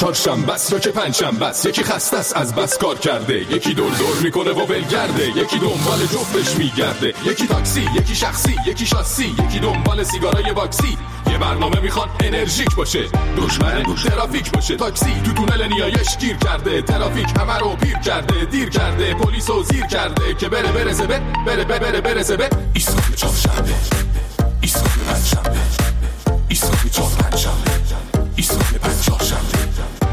چهارشنبه است یا که پنجشنبه است، یکی خسته است از بس کار کرده، یکی دور دور میکنه و ولگرده، یکی دنبال جفتش میگرده، یکی تاکسی، یکی شخصی، یکی شاسی، یکی دنبال سیگارای باکسی. یه برنامه میخواد انرژیک باشه، دشمن ترافیک باشه. تاکسی تو تونل نیایش گیر کرده، ترافیک همه رو پیر کرده، دیر کرده، پلیسو زیر کرده که بره زبد، بره زبد. ایستگاه چهارشنبه، ایستگاه پنجشنبه، ایستگاه چهارشنبه، ایستگاه پنجشنبه.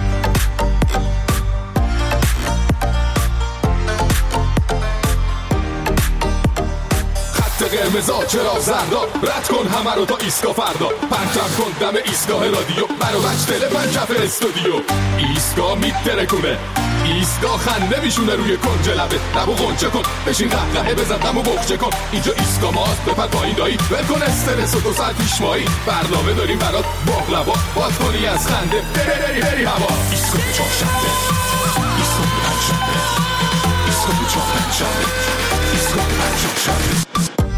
قرمزا چرا زردا، رد کن همه رو تا ایستگاه فردا، پرچم کن دم ایستگاه رادیو، برو بچ دل پنجف استودیو. ایستگاه میترکونه، ایستگاه خنده میشونه روی کنج لبه، لبو غنچه کن، بشین قهقهه بزن دمو بخچه کن. اینجا ایستگاه ماست، بپر پایین دایی، ول کن استرس و 2 ساعت پیش مایی، برنامه داریم برات باقلوا، باز کنی از خنده بری هوا. ایستگاه چهارشنبه، ایستگاه پنجشنبه، ایستگاه چهارشنبه، ایستگاه پنجشنبه.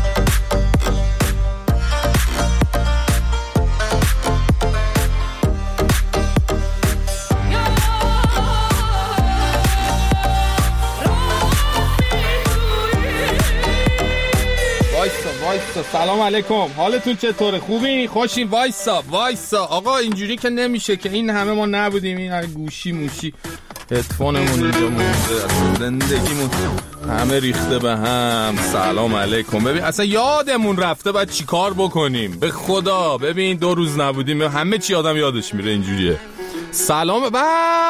وایسا. سلام علیکم، حالتون چطوره؟ خوبین؟ خوشین؟ وایسا آقا، اینجوری که نمیشه که این همه ما نبودیم، این گوشی موشی هدفونمون اینجا مونده، زندگیمون همه ریخته به هم. سلام علیکم. ببین اصلا یادمون رفته بعد چی کار بکنیم، به خدا. ببین 2 روز نبودیم، همه چی آدم یادش میره اینجوریه. سلام به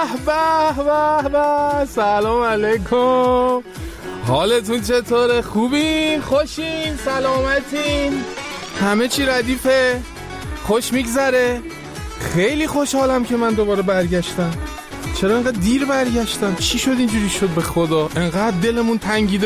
سلام علیکم، حالتون چطوره؟ خوبین؟ خوشین؟ سلامتین؟ همه چی ردیفه؟ خوش میگذره؟ خیلی خوشحالم که من دوباره برگشتم. چرا انقدر دیر برگشتم؟ چی شد اینجوری شد به خدا؟ انقدر دلمون تنگیده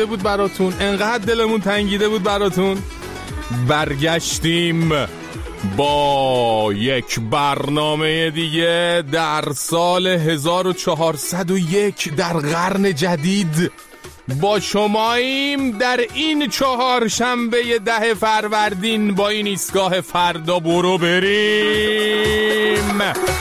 بود براتون. برگشتیم با یک برنامه دیگه در سال 1401 در قرن جدید. با شماییم در این چهارشنبه 10 فروردین با این ایستگاه فردا برو بریم.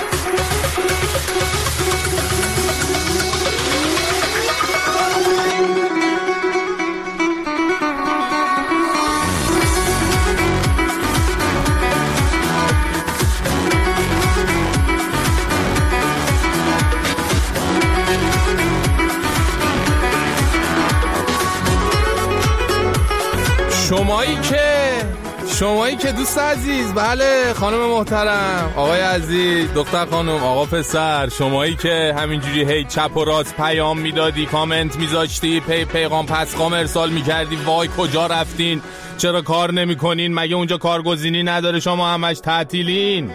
شمایی که دوست عزیز، بله خانم محترم، آقای عزیز، دختر خانم، آقا پسر، شمایی که همینجوری هی چپ و راست پیام میدادی، کامنت میذاشتی، پیغام پسخام ارسال میکردی، وای کجا رفتین، چرا کار نمیکنین، مگه اونجا کارگزینی نداره، شما همش تعطیلین؟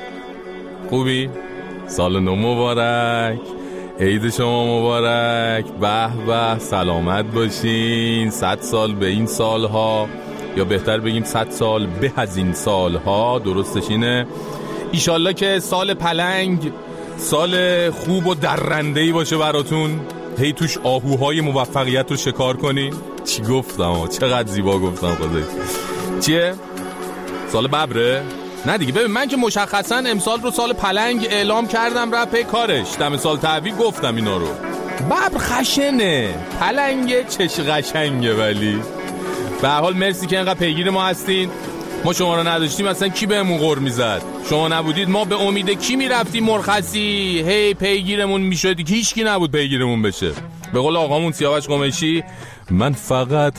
خوبی؟ سال نو مبارک، عید شما مبارک، به سلامت باشین، 100 سال به این سالها، یا بهتر بگیم 100 سال به از این سالها، درستش اینه. ایشالله که سال پلنگ سال خوب و درندهی باشه براتون، هی توش آهوهای موفقیت رو شکار کنین. چی گفتم؟ چقدر زیبا گفتم خودش. چیه؟ سال ببره؟ نه دیگه، ببین من که مشخصا امسال رو سال پلنگ اعلام کردم، رفت پی کارش، دم سال تحویل گفتم اینا رو. ببر خشنه، پلنگ چش قشنگه. ولی به هر حال مرسی که اینقدر پیگیر ما هستین. ما شما رو نداشتیم اصلا کی بهمون غر میزد؟ شما نبودید ما به امید کی میرفتیم مرخصی؟ هی پیگیرمون میشد که هیچ کی نبود پیگیرمون بشه. به قول آقامون سیاوش قمیشی، من فقط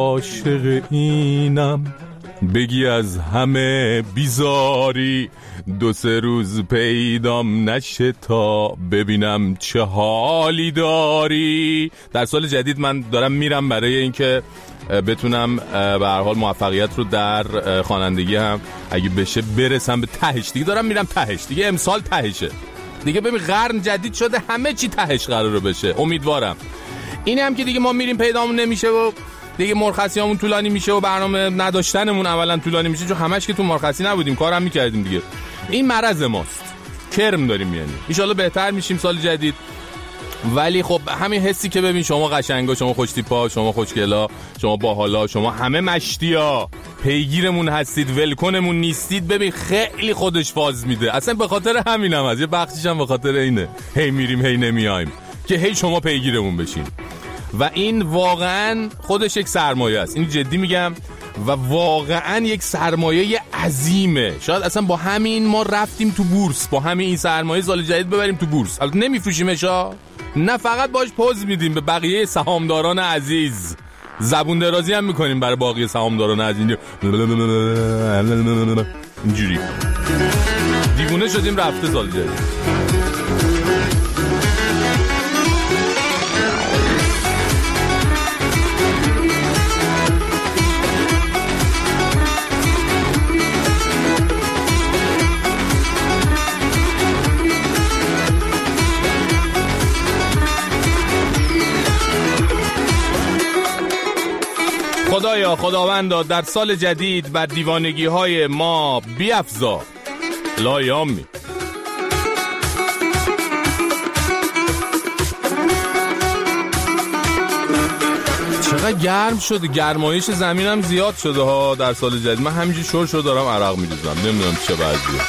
عاشق اینم بگی از همه بیزاری، 2-3 روز پیدام نشه تا ببینم چه حالی داری. در سال جدید من دارم میرم برای اینکه بتونم به هر حال موفقیت رو در خوانندگی هم اگه بشه برسم به تهش. دیگه دارم میرم تهش، دیگه امسال تهشه دیگه. ببین قرن جدید شده، همه چی تهش قراره بشه، امیدوارم. این هم که دیگه ما میریم پیدامون نمیشه و دیگه مرخصیامون طولانی میشه و برنامه نداشتنمون اولا طولانی میشه، چون همش که تو مرخصی نبودیم، کارم میکردیم دیگه. این مرض ماست، کرم داریم یعنی. ان شاءالله بهتر میشیم سال جدید. ولی خب همین حسی که ببین شما قشنگا، شما خوشتیپا، شما خوشگلا، شما باحالا، شما همه مشتیا، پیگیرمون هستید، ولکنمون نیستید، ببین خیلی خودش فاز میده. اصلا به خاطر همینم از یه بخشیش هم به خاطر اینه هی میریم هی نمیایم که هی شما پیگیرمون بشین. و این واقعا خودش یک سرمایه است، این جدی میگم، و واقعا یک سرمایه عظیمه. شاید اصلا با همین ما رفتیم تو بورس، با همین این سرمایه سال جدید ببریم تو بورس. البته نمیفروشیمش، نه فقط باش پوز میدیم به بقیه سهامداران عزیز، زبون درازی هم میکنیم برای باقی سهامداران عزیز، اینجوری دیوونه شدیم رفته سال جدید. خدایا خداوندا در سال جدید بر دیوانگی های ما بیفزا لایامی. چقدر گرم شده، گرمایش زمینم زیاد شده ها در سال جدید. من همینجوری شور دارم عرق میریزم، نمیدونم چه وضعیه.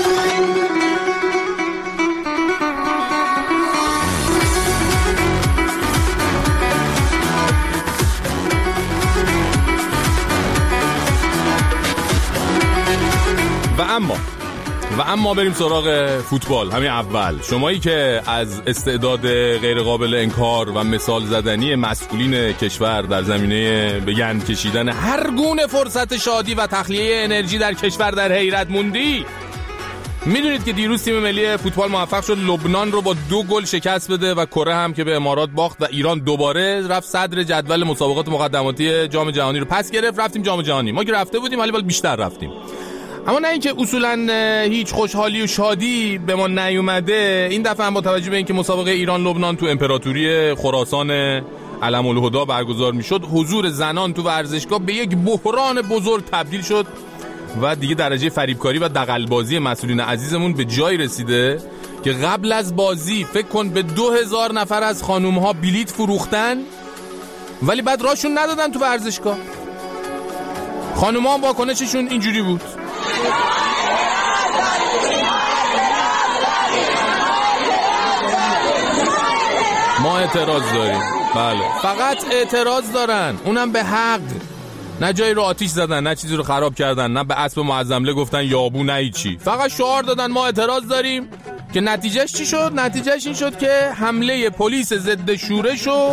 و اما بریم سراغ فوتبال. همین اول شمایی که از استعداد غیر قابل انکار و مثال زدنی مسئولین کشور در زمینه به گند کشیدن هر گونه فرصت شادی و تخلیه انرژی در کشور در حیرت موندی، میدونید که دیروز تیم ملی فوتبال موفق شد لبنان رو با 2 گل شکست بده و کره هم که به امارات باخت و ایران دوباره رفت صدر جدول مسابقات مقدماتی جام جهانی رو پس گرفت. رفتیم جام جهانی. ما که رفته بودیم ولی باید بیشتر رفتیم. اما نه اینکه اصولا هیچ خوشحالی و شادی به ما نیومده، این دفعه هم با توجه به اینکه مسابقه ایران لبنان تو امپراتوری خراسان علم الهدا برگزار میشد، حضور زنان تو ورزشگاه به یک بحران بزرگ تبدیل شد و دیگه درجه فریبکاری و دغل‌بازی مسئولین عزیزمون به جای رسیده که قبل از بازی فکر کن به 2000 نفر از خانوم‌ها بلیت فروختن ولی بعد راشون ندادن تو ورزشگاه. خانوم‌ها واکنششون اینجوری بود: ما اعتراض داریم. بله، فقط اعتراض دارن، اونم به حق. نه جایی رو آتیش زدن، نه چیزی رو خراب کردن، نه به اسب معظمله گفتن یابو، نه هیچی. فقط شعار دادن ما اعتراض داریم. که نتیجهش چی شد؟ نتیجهش این شد که حمله پلیس ضد شورش و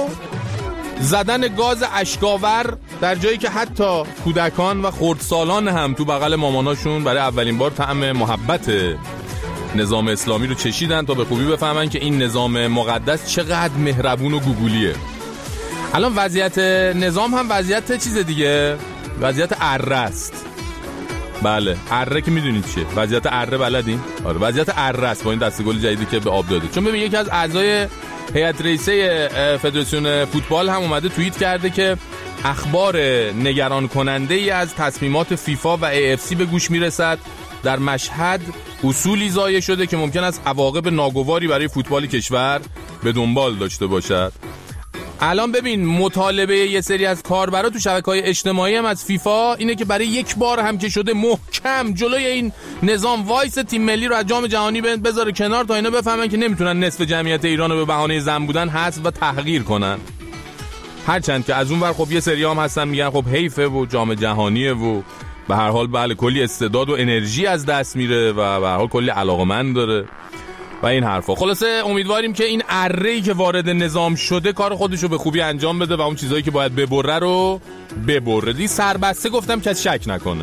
زدن گاز اشکاور در جایی که حتی کودکان و خردسالان هم تو بغل ماماناشون برای اولین بار طعم محبت نظام اسلامی رو چشیدن تا به خوبی بفهمن که این نظام مقدس چقدر مهربون و گوگولیه. الان وضعیت نظام هم وضعیت چیز دیگه، وضعیت اره است. بله، اره که میدونید چیه، وضعیت اره بلدین؟ آره، وضعیت اره است با این دستگل جدیدی که به آب داده. چون ببین یکی از اعضای هیئت رئیسه فدراسیون فوتبال هم اومده توییت کرده که اخبار نگران کننده ای از تصمیمات فیفا و AFC به گوش میرسد. در مشهد اصولی ضایع شده که ممکن است عواقب ناگواری برای فوتبال کشور به دنبال داشته باشد. الان ببین مطالبه یه سری از کاربرا تو شبکه‌های اجتماعی هم از فیفا اینه که برای یک بار هم که شده محکم جلوی این نظام وایس تیم ملی رو از جام جهانی بذاره کنار تا اینا بفهمن که نمیتونن نصف جمعیت ایران رو به بهانه زن بودن حذف و تحقیر کنن. هرچند که از اون ور خب یه سری هم هستن میگن خب حیفه و جام جهانیه و به هر حال بله کلی استعداد و انرژی از دست میره و به هر حال کلی علاقه‌مند داره و این حرفا. خلاصه امیدواریم که این اره‌ای که وارد نظام شده کار خودشو به خوبی انجام بده و اون چیزایی که باید ببره رو ببره. دی سربسته گفتم کسی شک نکنه.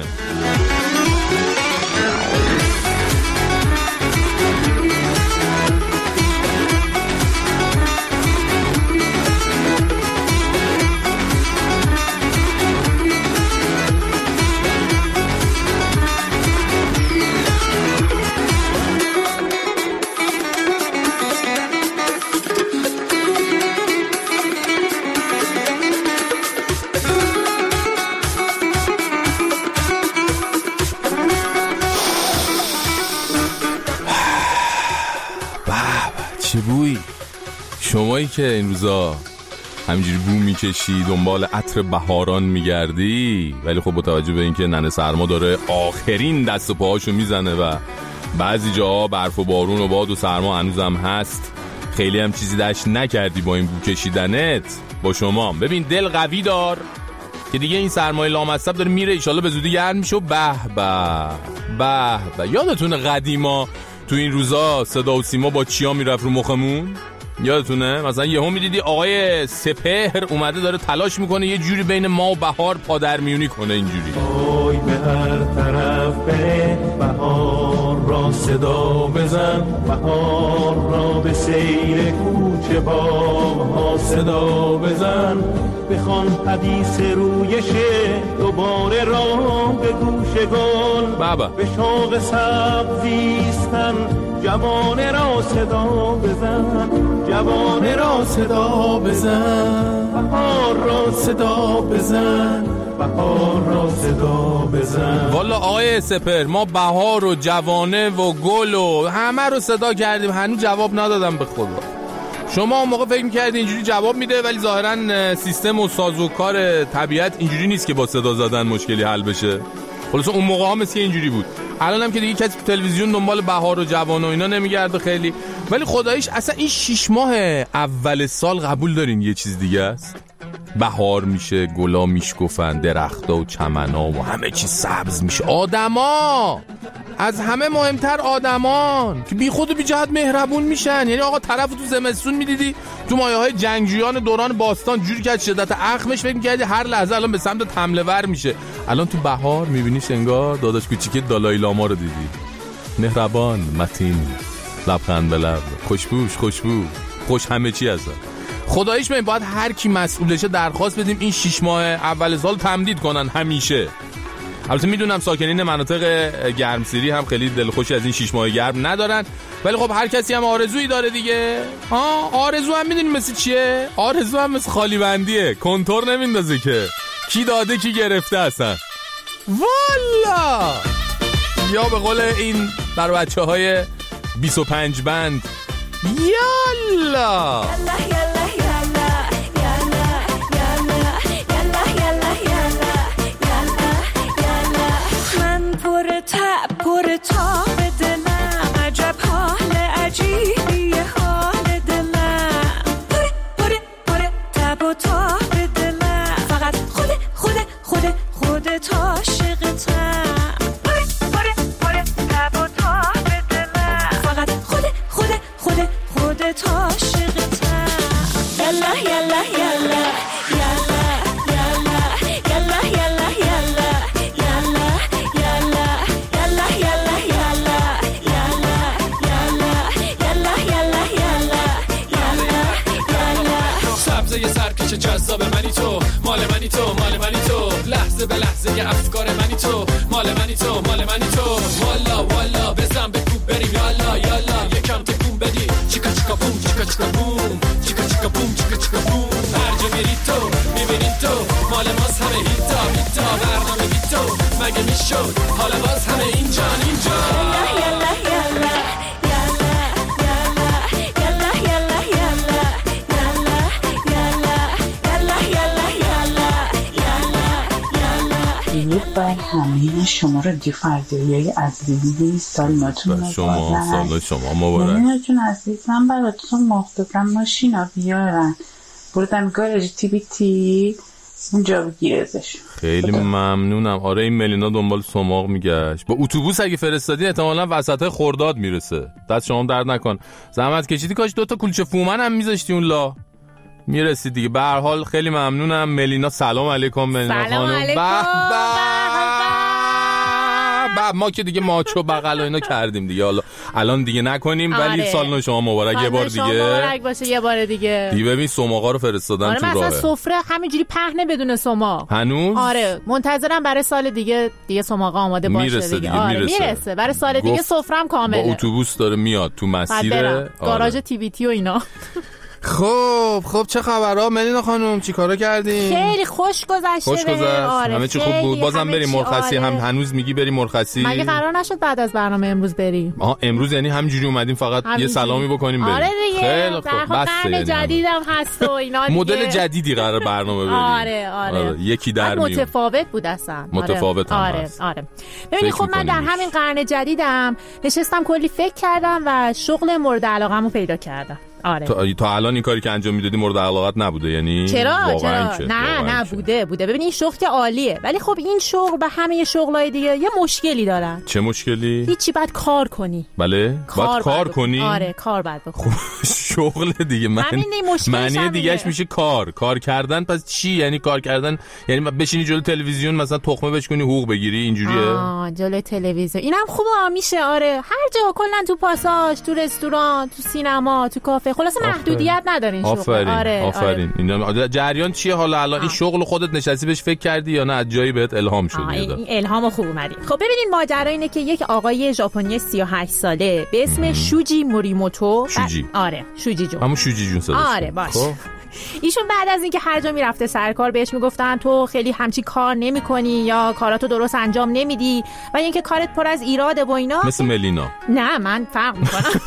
شمایی که این روزا همینجوری بو میکشی دنبال عطر بهاران میگردی، ولی خب با توجه به اینکه ننه سرما داره آخرین دست و پاهاشو میزنه و بعضی جاها برف و بارون و باد و سرما هنوزم هست، خیلی هم چیزی داشت نکردی با این بو کشیدنت. با شما ببین دل قوی دار که دیگه این سرمایه لامصب داره میره، ایشالله به زودی گرم میشه. به به به به. یادتونه قدیما تو این روزا صدا و سیما با چیا میرفت رو مخمون؟ یادتونه مثلا یهو میدیدی آقای سپهر اومده داره تلاش میکنه یه جوری بین ما و بهار پادرمیونی کنه، اینجوری وای به هر طرف بره بهار را صدا بزن، بهار را به سیر کوچه باغ‌ها صدا بزن، بخوان حدیث رویش دوباره را به گوش گل، بابا به شوق سبزیستن جوانه را صدا بزن، جوانه را صدا بزن، بهار را صدا بزن، بهار را صدا بزن. والا آقای سپر ما بهار و جوانه و گل و همه رو صدا کردیم، هنوز جواب ندادم به خدا. شما اون موقع فکر می‌کردید اینجوری جواب میده، ولی ظاهراً سیستم و سازوکار طبیعت اینجوری نیست که با صدا زدن مشکلی حل بشه. خلاص اون موقع هم مثل اینجوری بود. الان هم که دیگه کسی تلویزیون دنبال بهار و جوان و اینا نمیگرده خیلی، ولی خداییش اصلا این 6 ماه اول سال قبول دارین یه چیز دیگه است. بهار میشه، گلا میشکفن، درختا و چمنا و همه چیز سبز میشه. آدما از همه مهمتر آدمان که بی خود و بی جهت مهربون میشن. یعنی آقا طرف تو زمستون میدیدی تو مایه‌های جنگجویان دوران باستان جوری که شدت اخمش فکر می‌کردی هر لحظه الان به سمت حمله ور میشه. الان تو بهار میبینیش انگار داداش کوچیک دالای لاما رو دیدی، مهربان، متین، لبخند به لب، خوشبوش، خوشبو، خوش همه چی ازش. خداییش من باید هر کی مسئولشه درخواست بدیم این 6 ماه اول سال تمدید کنن همیشه. البته میدونم ساکنین مناطق گرمسیری هم خیلی دلخوشی از این 6 ماه گرم ندارن، ولی خب هر کسی هم آرزویی داره دیگه. آرزو هم میدونیم مثل چیه؟ آرزو هم مثل خالی بندیه، کنتور نمیندازه که کی داده کی گرفته اصلا. والا یا به قول این بر بچه‌های 25 بند یالا پر تاب دلم، عجب حال عجیبیه حال دلم، پر تاب و تاب دلم، فقط خودت عاشقتم، پر تاب و تاب دلم، فقط خودت عاشقتم. یلا یلا یلا جذاب منی تو، مال منی تو، مال منی تو، لحظه به لحظه یه افکار منی تو، مال منی تو، مال منی تو، والا والا بزن بکوب بریم یالا یالا یکم تکون بدی، چیکا چیکا بوم چیکا چیکا بوم، چیکا چیکا بوم چیکا چیکا بوم، هر جا میری تو میبینی تو، مال ماست همه هیتا هیتا، برنامه گی تو مگه میشد حالا باز همه اینجان اینجا. یالا یالا برای همه شما رو دیفردیای عزیزی سال ناتون شما مبارک. نمیتون عزیزم براتون مختصم ماشینا بیارن بردم گارج TBT اونجا بگیرزش. خیلی ممنونم. آره این ملینا دنبال سماق میگشت، با اتوبوس اگه فرستادین احتمالاً وسط خرداد میرسه. دست شما درد نکن، زحمت کشیدی، کاش 2 تا کلچه فومن هم میذاشتی اون لا میرسید دیگه. به هر حال خیلی ممنونم ملینا. سلام علیکم ملینا خانم. ما که دیگه ماچو بغل و اینا کردیم دیگه، حالا الان دیگه نکنیم. آره. ولی سال نو شما مبارک یه بار دیگه. مبارک باشه یه بار دیگه. ببین سماقا رو فرستادن تو راه. مثلا سفره همینجوری پهنه بدون سماق هنوز. آره منتظرم برای سال دیگه سماقا آماده باشه دیگه. آره میرسه برای سال دیگه سفرم کامله. با اتوبوس داره میاد تو مسیر گاراژ TBT و اینا. خب چه خبرها ملینا خانم؟ چیکارا کردین؟ خیلی خوش گذشت. آره همه چی خوب بود. بازم بریم مرخصی. هم هنوز میگی بریم مرخصی؟ مگه قرار نشد بعد از برنامه امروز بریم؟ امروز یعنی همینجوری اومدیم فقط یه سلامی بکنیم بریم. آره دیگه. خیلی خوب. بس قرن جدیدم هست و اینا دیگه. مدل جدیدی قرار برنامه بریم. آره. یکی در میون. متفاوت بود اصلا. متفاوت هم هست. آره. ببینید خب من در همین قرن جدیدم نشستم کلی فکر کردم و شغل مورد علاقه‌مو پیدا کردم. آره. تا الان این کاری که انجام میدادی مورد علاقت نبوده یعنی؟ چرا؟ نه بوده. ببین این شغل که عالیه، ولی خب این شغل به همه شغلای دیگه یه مشکلی دارن. چه مشکلی؟ هیچی، باید کار کنی. بله؟ باید کار کنی؟ آره کار باید بکنی. شغل دیگه معنی دیگه‌اش میشه کار کردن. پس چی یعنی کار کردن؟ یعنی بشینی جلوی تلویزیون مثلا تخمه بشکنی حقوق بگیری اینجوریه؟ جلوی تلویزیون اینم خوبه میشه. آره هر جا کلا تو پاساژ، تو رستوران، تو سینما، تو کافه، خلاص محدودیت ندارین شغل. آفرین. اینا جریان چیه حالا الان این شغل خودت نشستی بهش فکر کردی یا نه از جایی بهت الهام شد؟ این الهامو خوب اومدی. خب ببینین ماجرا اینه که یک آقای ژاپنی 38 ساله به اسم شوجی موریموتو. آره شوجی جون. همون شوجی جون صداش. آره باش. ایشون بعد از اینکه هر جا میرفته سر کار بهش میگفتن تو خیلی همچی کار نمی‌کنی یا کاراتو درست انجام نمیدی و اینکه کارت پر از ایراده و اینا. مثل ملینا. نه من فرق میکنم.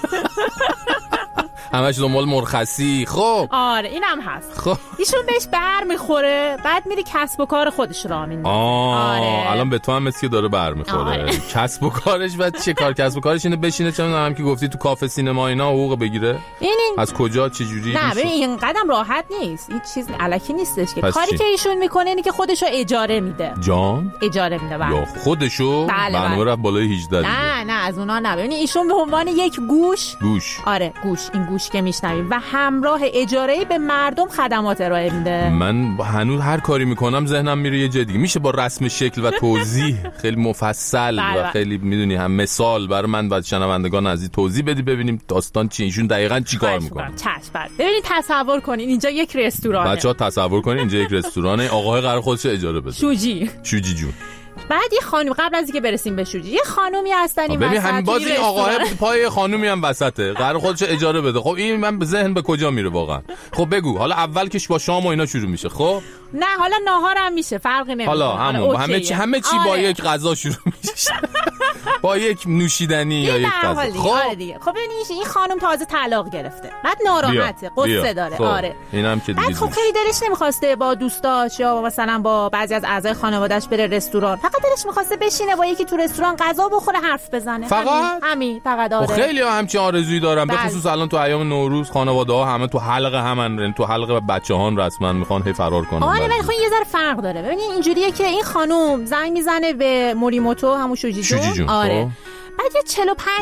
همش دنبال مرخصی. خب آره اینم هست. خب ایشون بهش بر میخوره، بعد میره کسب و کار خودش راه میندازه. آره الان به تو هم مثل که داره بر میخوره. کسب و کارش بعد چه کار؟ کسب و کارش اینه بشینه چه میدونم که گفتی تو کافه سینما اینا حقوق بگیره. این از کجا چه جوری؟ نه ببین این قدم راحت نیست. این چیز الکی نیستش که کاری که ایشون میکنه اینه که خودشو اجاره میده. جان اجاره میده. یا خودشو برنامه رفت بالای 18. نه از اونها نه. ببین ایشون به عنوان یک گوش. آره گوش، این گوش که میشنویم و همراه اجاره‌ای به مردم خدمات ارائه میده. من هنوز هر کاری میکنم ذهنم میره یه جای دیگه. میشه با رسم شکل و توضیح خیلی مفصل و خیلی میدونی هم مثال برای من و شنوندگان عزیز توضیح بدی ببینیم داستان چی، ایشون دقیقاً چی کار میکنه. ببینید تصور کنین اینجا یک رستورانه. بچه‌ها تصور کنین اینجا یک رستورانه. آقای قرار خودش اجاره بده. شوجی جون. بعد یه خانم قبل از اینکه برسیم به شوجی یه خانومی هستن این وسط. ببین همین باز این آقای پای خانومی هم وسطه. قرار خودش اجاره بده. خب این من ذهن به کجا میره واقعا؟ خب بگو حالا اول که با شام و اینا شروع میشه. خب نه حالا ناهار هم میشه، فرقی نمیکنه. حالا همه چی با یک غذا شروع میشه. با یک نوشیدنی یا یک غذا. خب دیگه خب ببین این خانم تازه طلاق گرفته، بعد ناراحته، قصه داره. خب. آره اینم که دیگه خب خیلی دلش نمیخواسته با دوستاش یا مثلا با بعضی از اعضای خانواده‌اش بره رستوران، فقط دلش میخواسته بشینه با یکی تو رستوران غذا بخوره حرف بزنه. همین فقط. آره خیلی همچین آرزویی دارم، به خصوص الان تو ایام نوروز خانواده‌ها همه تو حلقه همن، تو حلقه بچه‌هان رسما میخوان هی فرار کنن. آره ولی خب یه ذره فرق داره. ببین اینجوریه که این خانم زنگ میزنه به موریموتو، همون شوجی جون. آره بعد یه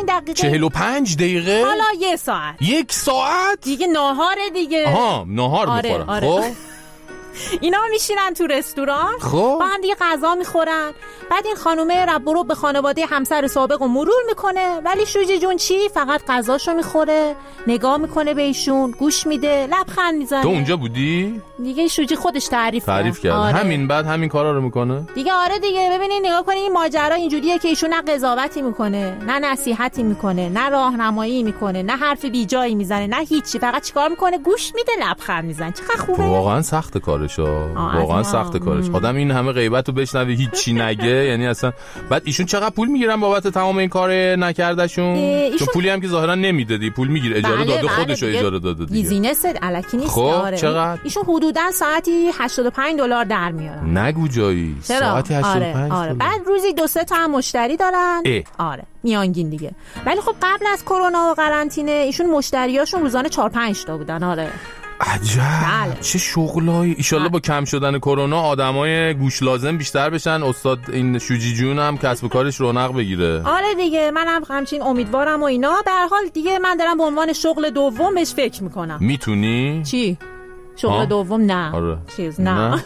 45 دقیقه حالا یه ساعت 1 ساعت دیگه ناهاره دیگه. ناهار میخورن. خب اینا میشینن تو رستوران با هم دیگه غذا میخورن. بعد این خانومه رب به خانواده همسر سابق و مرور میکنه، ولی شوجی جون چی؟ فقط غذاشو میخوره، نگاه میکنه بهشون، گوش میده، لبخند میزنه. تو اونجا بودی؟ دیگه شوجی خودش تعریف کرد. همین بعد همین کارا رو میکنه دیگه. آره دیگه ببینید نگاه کنید این ماجرا اینجوریه که ایشون نه قضاوتی میکنه، نه نصیحتی میکنه، نه راهنمایی میکنه، نه حرف بیجایی میزنه، نه هیچی. فقط چیکار میکنه؟ گوش میده، لبخند میزنه. چقدر خوبه. واقعا سخت واقعا سخت کارش. آدم این همه غیبت رو بشنوه هیچی نگه یعنی اصلا. بعد ایشون چقدر پول میگیرن بابت تمام این کار نکردشون؟ چون پولی هم که ظاهرا نمیدادی، پول میگیره. اجاره داده، خودش رو اجاره داده دیگه. بیزینس الکی نیست. خب چقدر؟ ایشون حدودا ساعتی $85 در میارن. نگو جایی. ساعتی 85. آره. بعد روزی 2-3 تا هم مشتری دارن. آره میانگین دیگه. ولی خب قبل از کرونا و قرنطینه ایشون مشتریاشون روزانه 4-5 تا بودن. آره عجب. چه شغلایی. ایشالله با کم شدن کرونا آدمای گوش لازم بیشتر بشن. استاد این شوجی جون هم کسب و کارش رونق بگیره. آره دیگه منم همچین امیدوارم و اینا. به هر حال دیگه من دارم به عنوان شغل دوم بهش فکر میکنم. میتونی؟ چی؟ شغل دوم؟ نه. آره. چیز نه.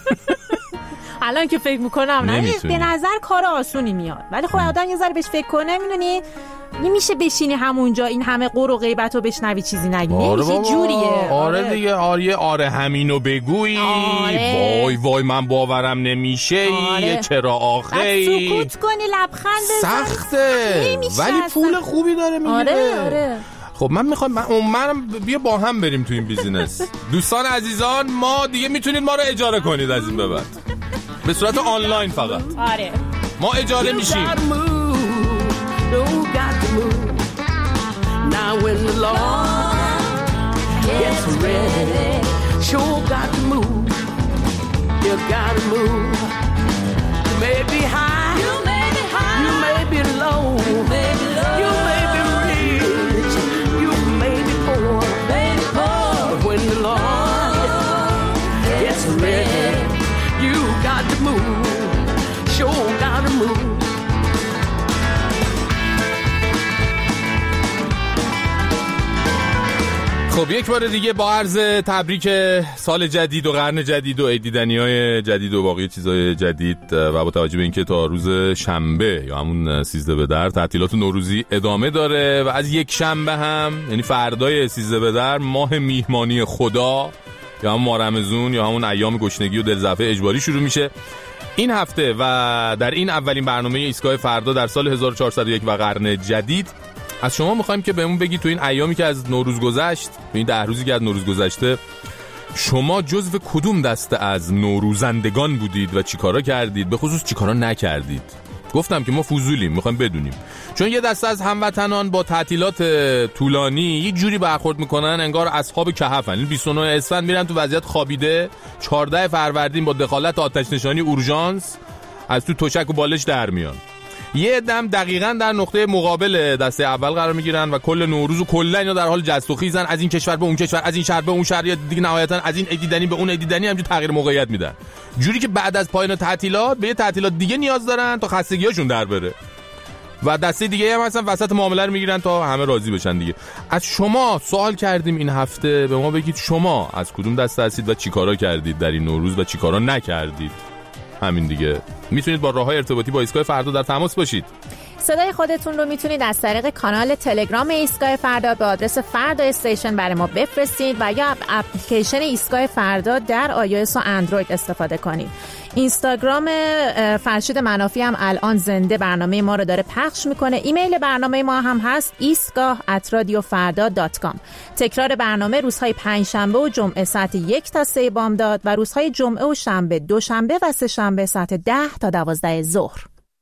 الان که فکر میکنم نه به نظر کار آسونی میاد، ولی خب آدم یه ذره بهش فکر کنه میدونی نمیشه بشینی همونجا این همه قر و غیبت رو بشنوی چیزی نگی. نمیشه جوریه. آره دیگه. آره همینو بگویی. وای من باورم نمیشه. چرا آخه سکوت کنی، لبخند بزنی. سخته ولی پول خوبی داره میگیره. آره خب من میخوام منم بیا با هم بریم تو این بیزینس. دوستان عزیزان، ما دیگه میتونید ما رو اجاره کنید از این به بعد، به صورت آنلاین فقط. آره ما اجاره میشیم. Now when the Lord gets ready, sure got to move. You gotta move. You may be high, you may be high, you may be low, you may be low, you may be rich, you may be poor, but when the Lord gets ready, you got to move. Sure got to move. خب یک بار دیگه با عرض تبریک سال جدید و قرن جدید و عیدیدنی‌های جدید و باقی چیزای جدید و با توجه به اینکه تا روز شنبه یا همون 13 بدر تعطیلات نوروزی ادامه داره و از یک شنبه هم یعنی فردای 13 بدر ماه میهمانی خدا یا همون ماه رمضان یا همون ایام گشنگی و دلزعفه اجباری شروع میشه این هفته و در این اولین برنامه ایستگاه فردا در سال 1401 و قرن جدید از شما میخوایم که بهمون بگید تو این ایامی که از نوروز گذشت، تو این 10 روزی که از نوروز گذشته، شما جزو کدوم دسته از نوروزندگان بودید و چیکارا کردید؟ به خصوص چیکارا نکردید؟ گفتم که ما فضولیم، میخوایم بدونیم. چون یه دسته از هموطنان با تعطیلات طولانی یه جوری برخورد میکنن انگار اصحاب کهفن. 29 اسفند میرن تو وضعیت خوابیده، 14 فروردین با دخالت آتش نشانی اورژانس از تو تشک و بالش در میان. یه دم دقیقاً در نقطه مقابل دسته اول قرار میگیرن و کل نوروز و کلا اینا در حال جست و خیزن، از این کشور به اون کشور، از این شهر به اون شهر، یا دیگه نهایتاً از این عیدیدنی به اون عیدیدنی همینجوری تغییر موقعیت میدن، جوری که بعد از پایان تعطیلات به یه تعطیلات دیگه نیاز دارن تا خستگیاشون در بره و دسته دیگه هم مثلا وسط معامله رو میگیرن تا همه راضی بشن دیگه. از شما سوال کردیم این هفته به ما بگید شما از کدوم دسته هستید و چیکارا کردید در این نوروز و چیکارا نکردید. همین دیگه. میتونید با راههای ارتباطی با ایستگاه فردا در تماس باشید. صدای خودتون رو میتونید از طریق کانال تلگرام ایستگاه فردا به آدرس فردا استیشن برای ما بفرستید و یا اپلیکیشن ایستگاه فردا در iOS و اندروید استفاده کنید. اینستاگرام فرشید منافی هم الان زنده برنامه ما رو داره پخش میکنه. ایمیل برنامه ما هم هست istgah@radiofarda.com. تکرار برنامه روزهای پنجشنبه و جمعه ساعت 1 تا 3 بامداد و روزهای جمعه و شنبه، دوشنبه و سه‌شنبه ساعت 10 تا 12 ظهر.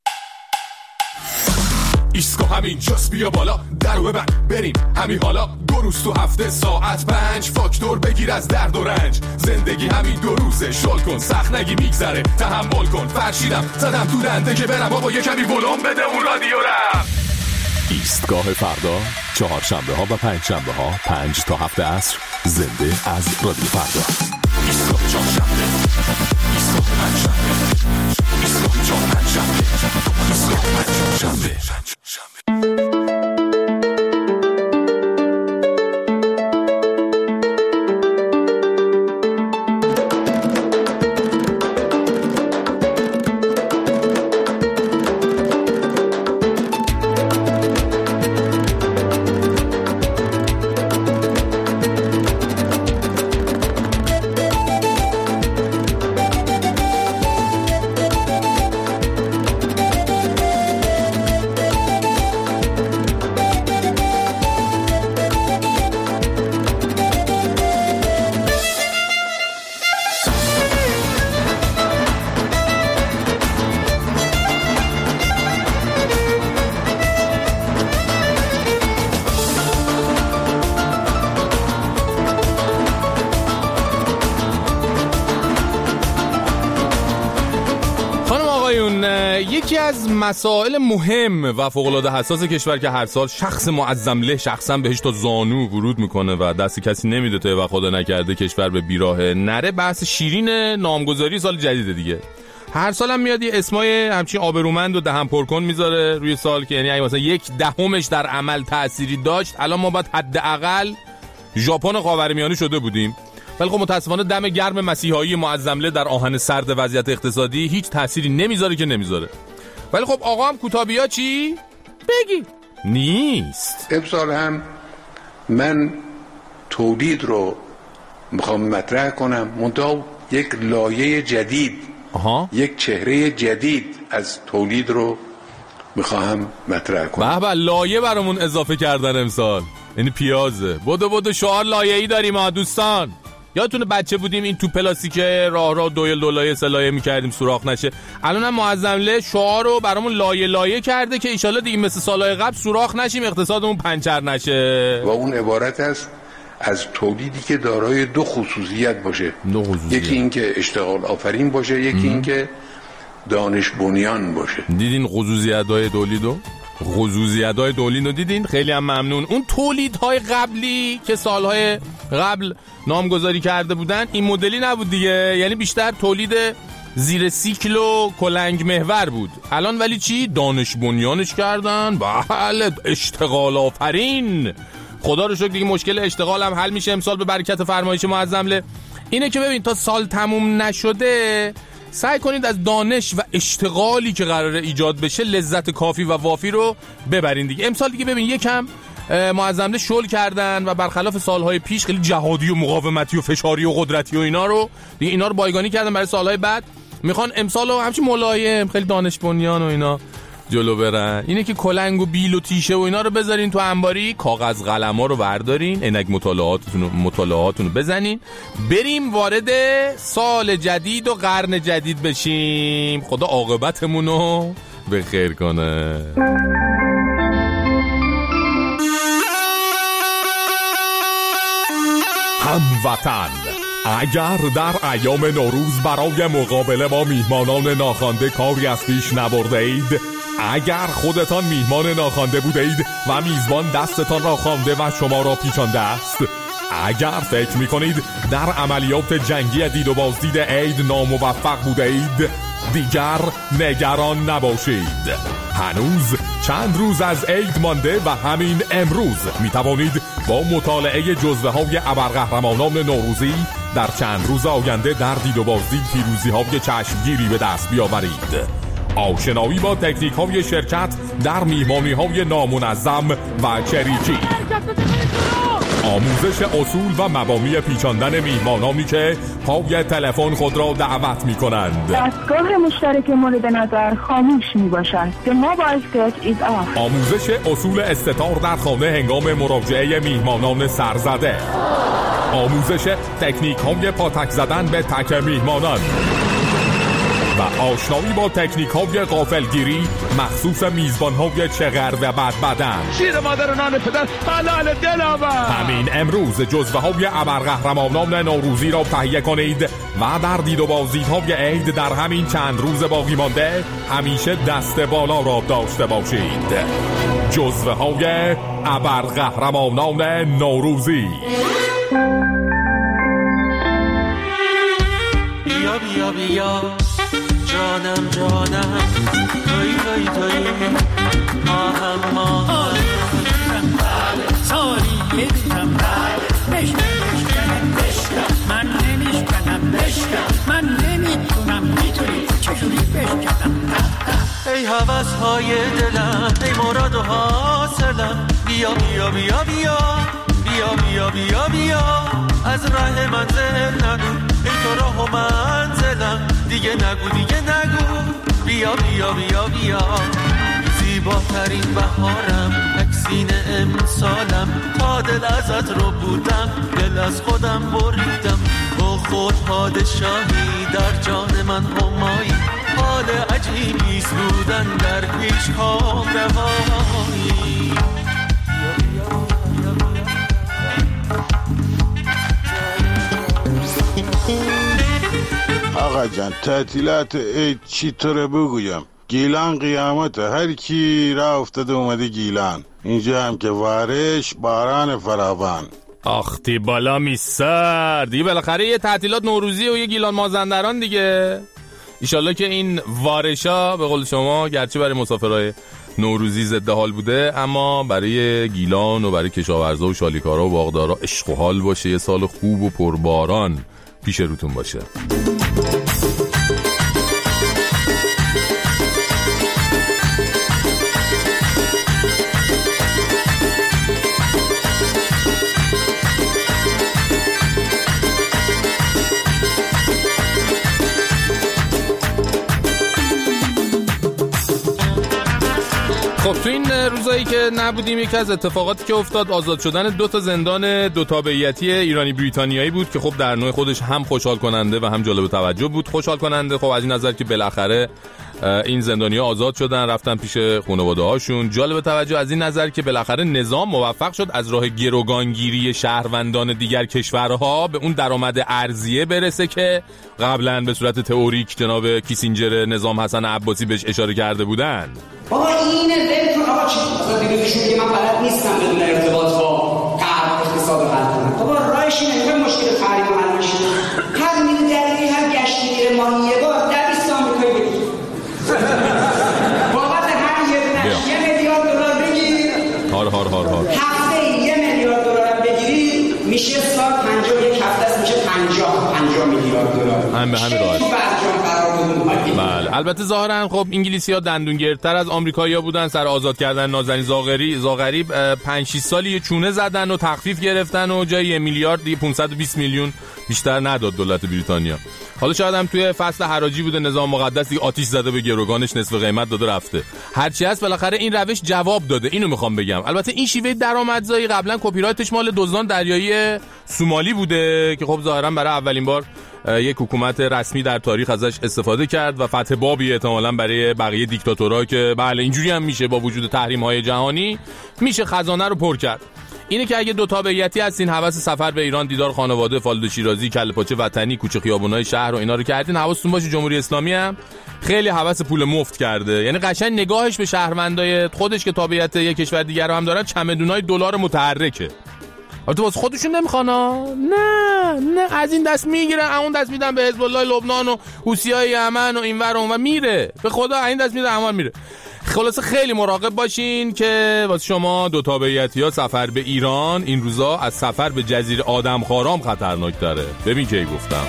ایستگاه همین جاست، بیا بالا درو ببند بریم همین حالا. 2 روز تو هفته ساعت 5 فاکتور بگیر از درد و رنج. زندگی همین 2 روزه، شل کن سخت نگی میگذره، تحمل کن. فرشیدم زدم تو دنده که برم بابا یه کمی ولوم بده اون رادیو رم. ایستگاه فردا چهارشنبه ها و پنجشنبه ها 5 تا 7 عصر زنده از رادیو فردا. ایستگاه چهارشنبه، ایستگاه پنجشنبه، ایستگاه چهارشنبه، ایستگاه پنجشنبه. یکی از مسائل مهم و فوق‌العاده حساس کشور که هر سال شخص معظم له شخصا بهش تا زانو ورود میکنه و دست کسی نمیده تا و خدا نکرده کشور به بیراه نره، بحث شیرین نامگذاری سال جدید دیگه. هر سال هم میاد یه اسمای همچین آبرومند و دهن پرکن میذاره روی سال که یعنی اگه مثلا 1/10 در عمل تأثیری داشت الان ما باید حداقل ژاپن خاورمیانه شده بودیم. ولی خب متاسفانه دم گرم مسیحایی معظمله در آهن سرد وضعیت اقتصادی هیچ تأثیری نمیذاره که نمیذاره. ولی خب آقا هم کوتابیا چی؟ بگی نیست. امسال هم من تولید رو میخوام مطرح کنم، منتها یک لایه جدید، یک چهره جدید از تولید رو میخواهم مطرح کنم. به لایه برامون اضافه کردن امسال، یعنی پیازه. بدو شعار لایه‌ای داریم ها دوستان. یادتونه بچه بودیم این تو پلاستیک راه دویل دولایه سلایه میکردیم سوراخ نشه. الان هم معظمله شعار رو برامون لایه کرده که ایشالله دیگه مثل سالهای قبل سوراخ نشیم، اقتصادمون پنچر نشه. و اون عبارت است از تولیدی که دارای دو خصوصیت باشه. یکی این که اشتغال آفرین باشه، یکی این که دانش بنیان باشه. دیدین خصوصیت‌های تولید رو دیدین؟ خیلی هم ممنون. اون تولیدهای قبلی که سالهای قبل نامگذاری کرده بودن این مدلی نبود دیگه، یعنی بیشتر تولید زیر 30 کیلو کلنگ محور بود. الان ولی چی؟ دانش بنیانش کردن. بله، اشتغال آفرین. خدا رو شکر دیگه مشکل اشتغال هم حل میشه امسال به برکت فرمایش معظمله. اینه که ببین تا سال تموم نشده سعی کنید از دانش و اشتغالی که قراره ایجاد بشه لذت کافی و وافی رو ببرین دیگه. امسال دیگه ببین یکم معظمله شل کردن و برخلاف سالهای پیش خیلی جهادی و مقاومتی و فشاری و قدرتی و اینا رو بایگانی کردن برای سالهای بعد. میخوان امسال رو همچین ملایم خیلی دانش بنیان و اینا جلو برن. اینه که کلنگ و بیل و تیشه و اینا رو بذارین تو انباری، کاغذ قلم‌ها رو بردارین، عینک مطالعاتتون رو بزنین، بریم وارد سال جدید و قرن جدید بشیم. خدا عاقبتمون رو به خیر کنه. هموطن، اگر در ایام نوروز برای مقابله با میهمانان ناخوانده کاری از پیش نبرده اید، اگر خودتان میهمان ناخوانده بوده اید و میزبان دستتان را خوانده و شما را پیچانده است، اگر فکر میکنید در عملیات جنگی دید و بازدید عید ناموفق بوده اید، دیگر نگران نباشید. هنوز چند روز از عید مانده و همین امروز میتوانید با مطالعه جزوه‌های ابرقهرمانان نوروزی در چند روز آینده در دید و بازدید پیروزی‌های چشمگیری به دست بیاورید. آشنایی با تکنیک‌های شرکت در میهمانی‌های نامنظم و چریکی، آموزش اصول و مبانی پیچاندن میهمانانی که پای تلفن خود را دعوت می‌کنند. دستگاه مشترک مورد نظر خاموش میباشد. The mobile set is off. آموزش اصول استتار در خانه هنگام مراجعه میهمانان سرزده، آموزش تکنیک‌های پاتک زدن به تک میهمانان و آشنایی با تکنیک‌های غافلگیری مخصوص میزبان‌های چغر و بدبدن. شیر مادر و نان پدر حلال دلم. همین امروز جزوه‌های ابرقهرمانان نوروزی را تهیه کنید و در دید و بازدیدهای عید در همین چند روز باقی مانده همیشه دست بالا را داشته باشید. جزوه‌های ابرقهرمانان نوروزی. بیا بیا بیا جانم توی ماهم سالی دیدم من نمیتونم میتونی چجوری بشکنم. ای هوس های دلم، ای مراد و حاصلم، بیا بیا بیا بیا بیا بیا بیا بیا از راه منزل نگو، ای تو راه و منزلم، دیگه نگو بیا بیا بیا بیا. زیباترین بهارم، تکسین امسالم، تا دل ازت رو بودم، دل از خودم بریدم، با خود پادشاهی در جان من همایی، حال عجیبیست بودن در پیش کام روایی. آقا جان تعطیلات عید چی طوره بگویم؟ گیلان قیامت، هر کی را افتاده اومده گیلان، اینجا هم که وارش باران فراوان. آختی بالا میسر دیگه، بالاخره یه تعطیلات نوروزی و یه گیلان مازندران دیگه. ایشالله که این وارشا به قول شما گرچه برای مسافرهای نوروزی ضد حال بوده، اما برای گیلان و برای کشاورزا و شالیکارا و باغدارا عشق و حال باشه. یه سال خوب و پرباران پیش روتون باشه. روزایی که نبودیم یکی از اتفاقاتی که افتاد آزاد شدن 2 زندان 2 تابعیتی ایرانی بریتانیایی بود که خب در نوع خودش هم خوشحال کننده و هم جالب توجه بود. خوشحال کننده خب از این نظر که بالاخره این زندانی‌ها آزاد شدن، رفتن پیش خانواده‌هاشون. جالب توجه از این نظر که بالاخره نظام موفق شد از راه گروگانگیری شهروندان دیگر کشورها به اون درآمد ارزیه برسه که قبلا به صورت تئوریک جناب کیسینجر نظام حسن عباسی بهش اشاره کرده بودن. بابا اینه دلتون آقا چی مثلا دیروزشون که من بلد نیستم بدون ارتباط با قرب اقتصاد حل کنم. بابا راهش اینه مشکل تحریم حل نشه. هر میلیاردی هر گشتی میره ماهی یه بار 200 آمریکایی بگیر. بابت هر $1 میلیارد بگیر. هار. هفته $1 میلیارد بگیری میشه سال 51 هفته است میشه 50 میلیارد دلار. همین راحت. بله البته ظاهرا خب انگلیسی‌ها دندونگیرتر از آمریکایی‌ها بودن. سر آزاد کردن نازنین زاغری 5-6 سالی یه چونه زدن و تخفیف گرفتن و جای 1 میلیارد 520 میلیون بیشتر نداد دولت بریتانیا. حالا شاید هم توی فصل حراجی بوده نظام مقدس دیگه آتیش زده به گروگانش، نصف قیمت داده رفته. هرچی هست بالاخره این روش جواب داده. اینو میخوام بگم. البته این شیوه درآمدزایی قبلا کپی رایتش مال دزدان دریایی سومالی بوده که خب ظاهرا برای اولین بار یک حکومت رسمی در تاریخ ازش استفاده کرد و فتح بابی احتمالاً برای بقیه دیکتاتورها که بله اینجوری هم میشه با وجود تحریم‌های جهانی میشه خزانه رو پر کرد. اینه که اگه 2 تابعیتی هستین هوس سفر به ایران، دیدار خانواده، فالودو شیرازی، کله پاچه وطنی، کوچه خیابونای شهر و اینا رو کردین، حواستون باشه جمهوری اسلامی هم خیلی هوس پول مفت کرده. یعنی قشنگ نگاهش به شهروندای خودش که تابعیت یک کشور دیگر رو هم دارن چمدونای دلار متحرکه. البته واسه خودشون نمیخوان. نه از این دست میگیرن اون دست میدن به حزب الله لبنان و حوثیای یمن و اینور اونور میره. به خدا این دست میدن اونور میره. خلاصه خیلی مراقب باشین که واسه شما 2 تابعیتی‌ها سفر به ایران این روزا از سفر به جزیره آدمخوارام خطرناک داره. ببین کی گفتم.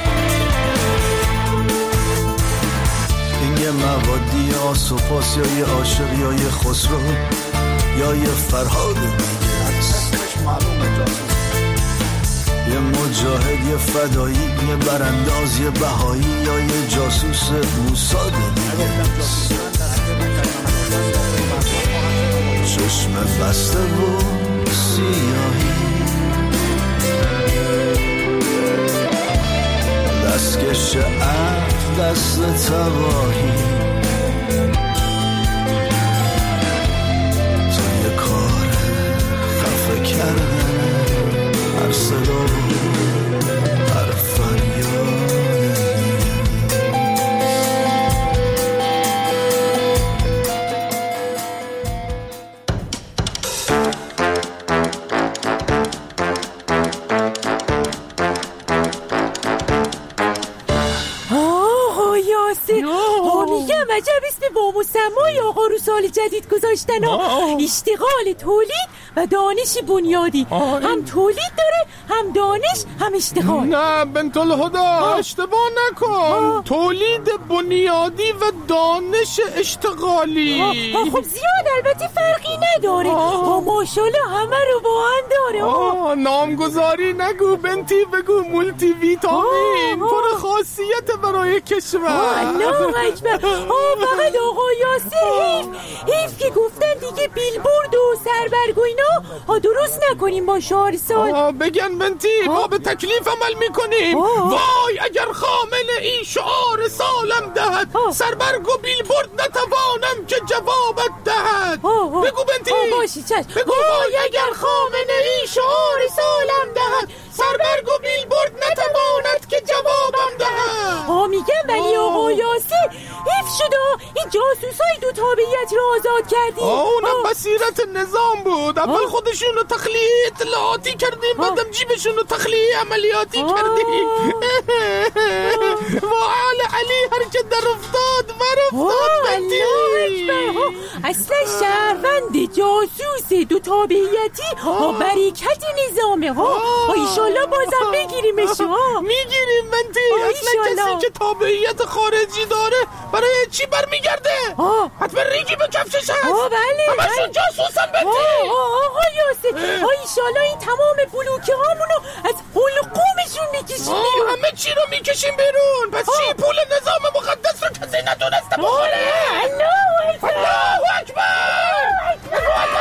این یه موادی آسوپاس یا یه عاشق یا یه خسرو یا یه فرهاد دیگه هست. یه مجاهد یه فدایی یه برانداز یه بهایی یا یه جاسوس موساد دیگه هست. چشم بسته و سیاهی دستکش عقل دست تباهی تو یه کار خفه کردن هر صدا هر فریاد. میگم عجب اسم بام و سمای آقا رو سال جدید گذاشتن. اشتغال تولید و دانش بنیادی. هم تولید داره هم دانش هم اشتغال. نه بنت الهدا اشتباه نکن. تولید بنیادی و دانش اشتغالی. خب زیاد البته فرقی نداره. ماشاءالله همه رو با هم داره. نامگذاری نگو بنتی بگو مولتی ویتامین. پر خاصیت برای کشور. الله اکبر. فقط آقا یاسر حیف که گفتن دیگه بیلبورد و سربرگ و اینا درست نکنیم با شعار سال. بگن بنتی ما به تکلیف عمل میکنیم. وای اگر خامنه این شعار سالم دهد سربرگ و بیلبورد نتوانم که جوابت دهد. بگو بنتی. باشی چشم. بگو وای اگر خامنه این شعار سالم دهد سربرگ و بیلبورد نتواند که جوابم دهد. میگم ولی آقا یاسر حیف شده این جاسوسای 2 تابعیت رو آزاد کردیم. اونم بصیرت نظام بود. اول خودشون رو تخلیه اطلاعاتی کردیم بعدم جیبشون رو تخلیه عملیاتی کردیم. و آل علی هر که در افتاد بنتی. اصلا شهروند جاسوس 2 تابعیتی برکت نظامه. ایشالله بازم بگیریمش. میگیریم بنتی. اصلا کسی که تابعیت خارجی داره برای چی برمیگرده؟ حتما ریگی به کفشش هست. بله همشون جاسوسن بنتی. آقا یاسر ایشالله این تمام بلوکه هامونو از حلقومشون میکشیم بیرون. همه چی رو میکشیم بیرون. پس چی پول نظام مقدس رو کسی ندونسته بخوره. الله اکبر. الله اکبر.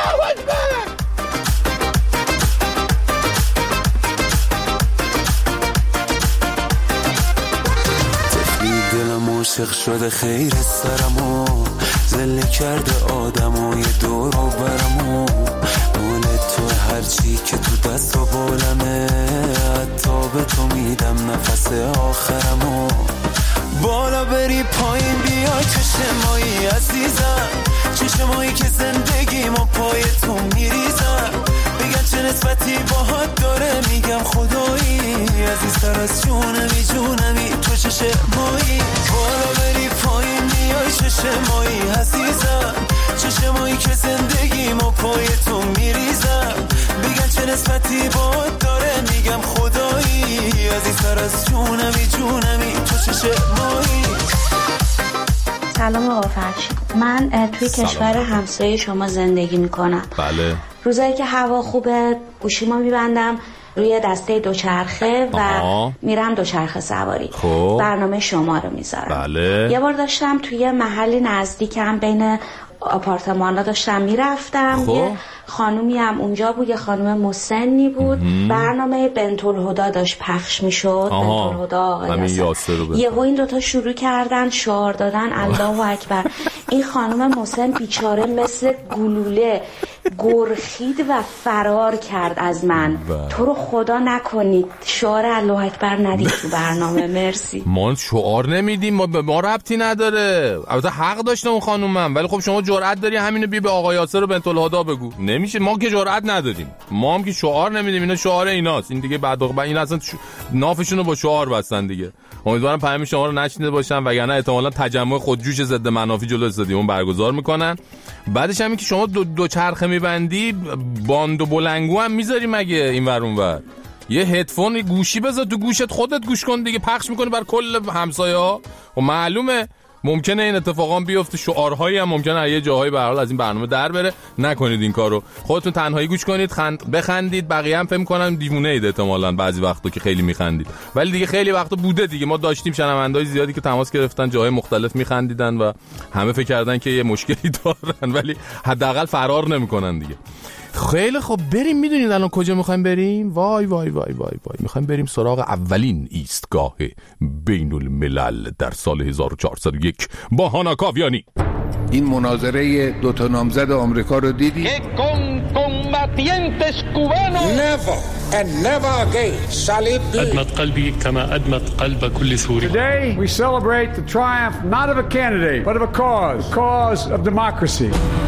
عاشق شده خیر سرمو زله کرده آدمو یه دور و برمو مال تو هرچی که تو دست و بالمه حتی به تو میدم نفس آخرمو بالا بری پایین بیای چشمایی عزیزم چشمایی که زندگیمو پای تو میریزم بگن چه نسبتی باهات داره میگم خدایی عزیزتر از جونمی تو چشمایی بالا بری پایین بیای چشمایی عزیزم چشمایی که زندگیمو پای تو میریزم بگن چه نسبتی باهات داره میگم خدایی عزیزتر از جونمی تو چشمایی. سلام آقا فرش، من توی کشور همسایه شما زندگی میکنم. بله. روزایی که هوا خوبه گوشیمو میبندم روی دسته دوچرخه و میرم دوچرخه سواری. خب. برنامه شما رو میذارم. بله. یه بار داشتم توی محلی نزدیکم بین آپارتمانا داشتم میرفتم. خب. یه خانومی هم اونجا بود، یه خانوم مسنی بود. برنامه بنت الهدی داشت پخش میشد. بنت الهدی آقای یاسر. یهو این دوتا شروع کردن شعار دادن الله اکبر. این خانوم مسن بیچاره مثل گلوله گرخید و فرار کرد از من. تو رو خدا نکنید شعار الله اکبر ندید تو برنامه. مرسی. ما شعار نمیدیم، ما ربطی نداره. البته حق داشته اون خانومم، ولی خب شما جرأت داری همینو بی به آقای یاسر و بنت الهدی بگو. نمیشه، ما که جرأت نداریم، ما هم که شعار نمیدیم. اینا شعار ایناست. این دیگه بعد این اصلا نافشون رو با شعار بستن دیگه. امیدوارم پیام شما رو نشنیده باشن، وگرنه احتمالاً تجمع خودجوش ضد منافی جلوی استادیوم برگزار میکنن. بعدش هم که شما دو چرخه میبندی باند و بلنگو هم میذاری مگه این ور اون ور؟ یه هدفون گوشی بذار تو گوشت خودت گوش کن دیگه، پخش میکنی بر کل همسایه‌ها. و معلومه ممکنه این اتفاقا بیفته، شعارهایی هم ممکنه یه جاهایی به هر حال از این برنامه در بره. نکنید این کارو، خودتون تنهایی گوش کنید، بخندید. بقیه هم فکر می‌کنن دیوونه اید احتمالاً بعضی وقتا که خیلی میخندید، ولی دیگه خیلی وقتا بوده دیگه. ما داشتیم شنوندای زیادی که تماس گرفتن جاهای مختلف میخندیدن و همه فکر کردن که یه مشکلی دارن، ولی حداقل فرار نمیکنن دیگه. خیلی خب بریم. میدونید الان کجا میخوایم بریم؟ وای وای وای وای وای، میخوایم بریم سراغ اولین ایستگاه بین الملل در سال 1401 با هانا کاویانی. این مناظره دوتا نامزد آمریکا رو دیدی؟ أدمت قلبي كما أدمت قلب كل سوري. Today we celebrate the triumph not of a candidate but of a cause of democracy.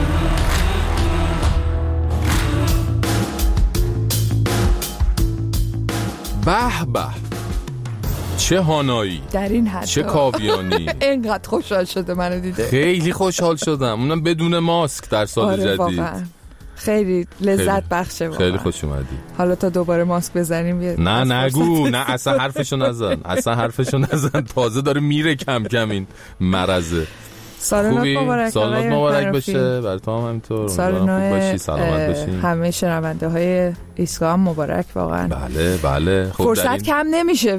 به به، چه هانایی در این حد، چه کاویانی. اینقدر خوشحال شده منو دیده. خیلی خوشحال شدم، اونم بدون ماسک در سال جدید. واقعا خیلی لذت بخشه واقعا. خیلی خوش اومدی. حالا تا دوباره ماسک بزنیم نه نگو، نه اصلا حرفشو نزن، اصلا حرفشو نزن. تازه داره میره کم کم این مرضه. سال مبارک باشه بر تو هم همینطور. سال نو سلامت باشین. همه شنونده های ایستگاه هم مبارک واقعا. بله بله. فرصت کم نمیشه،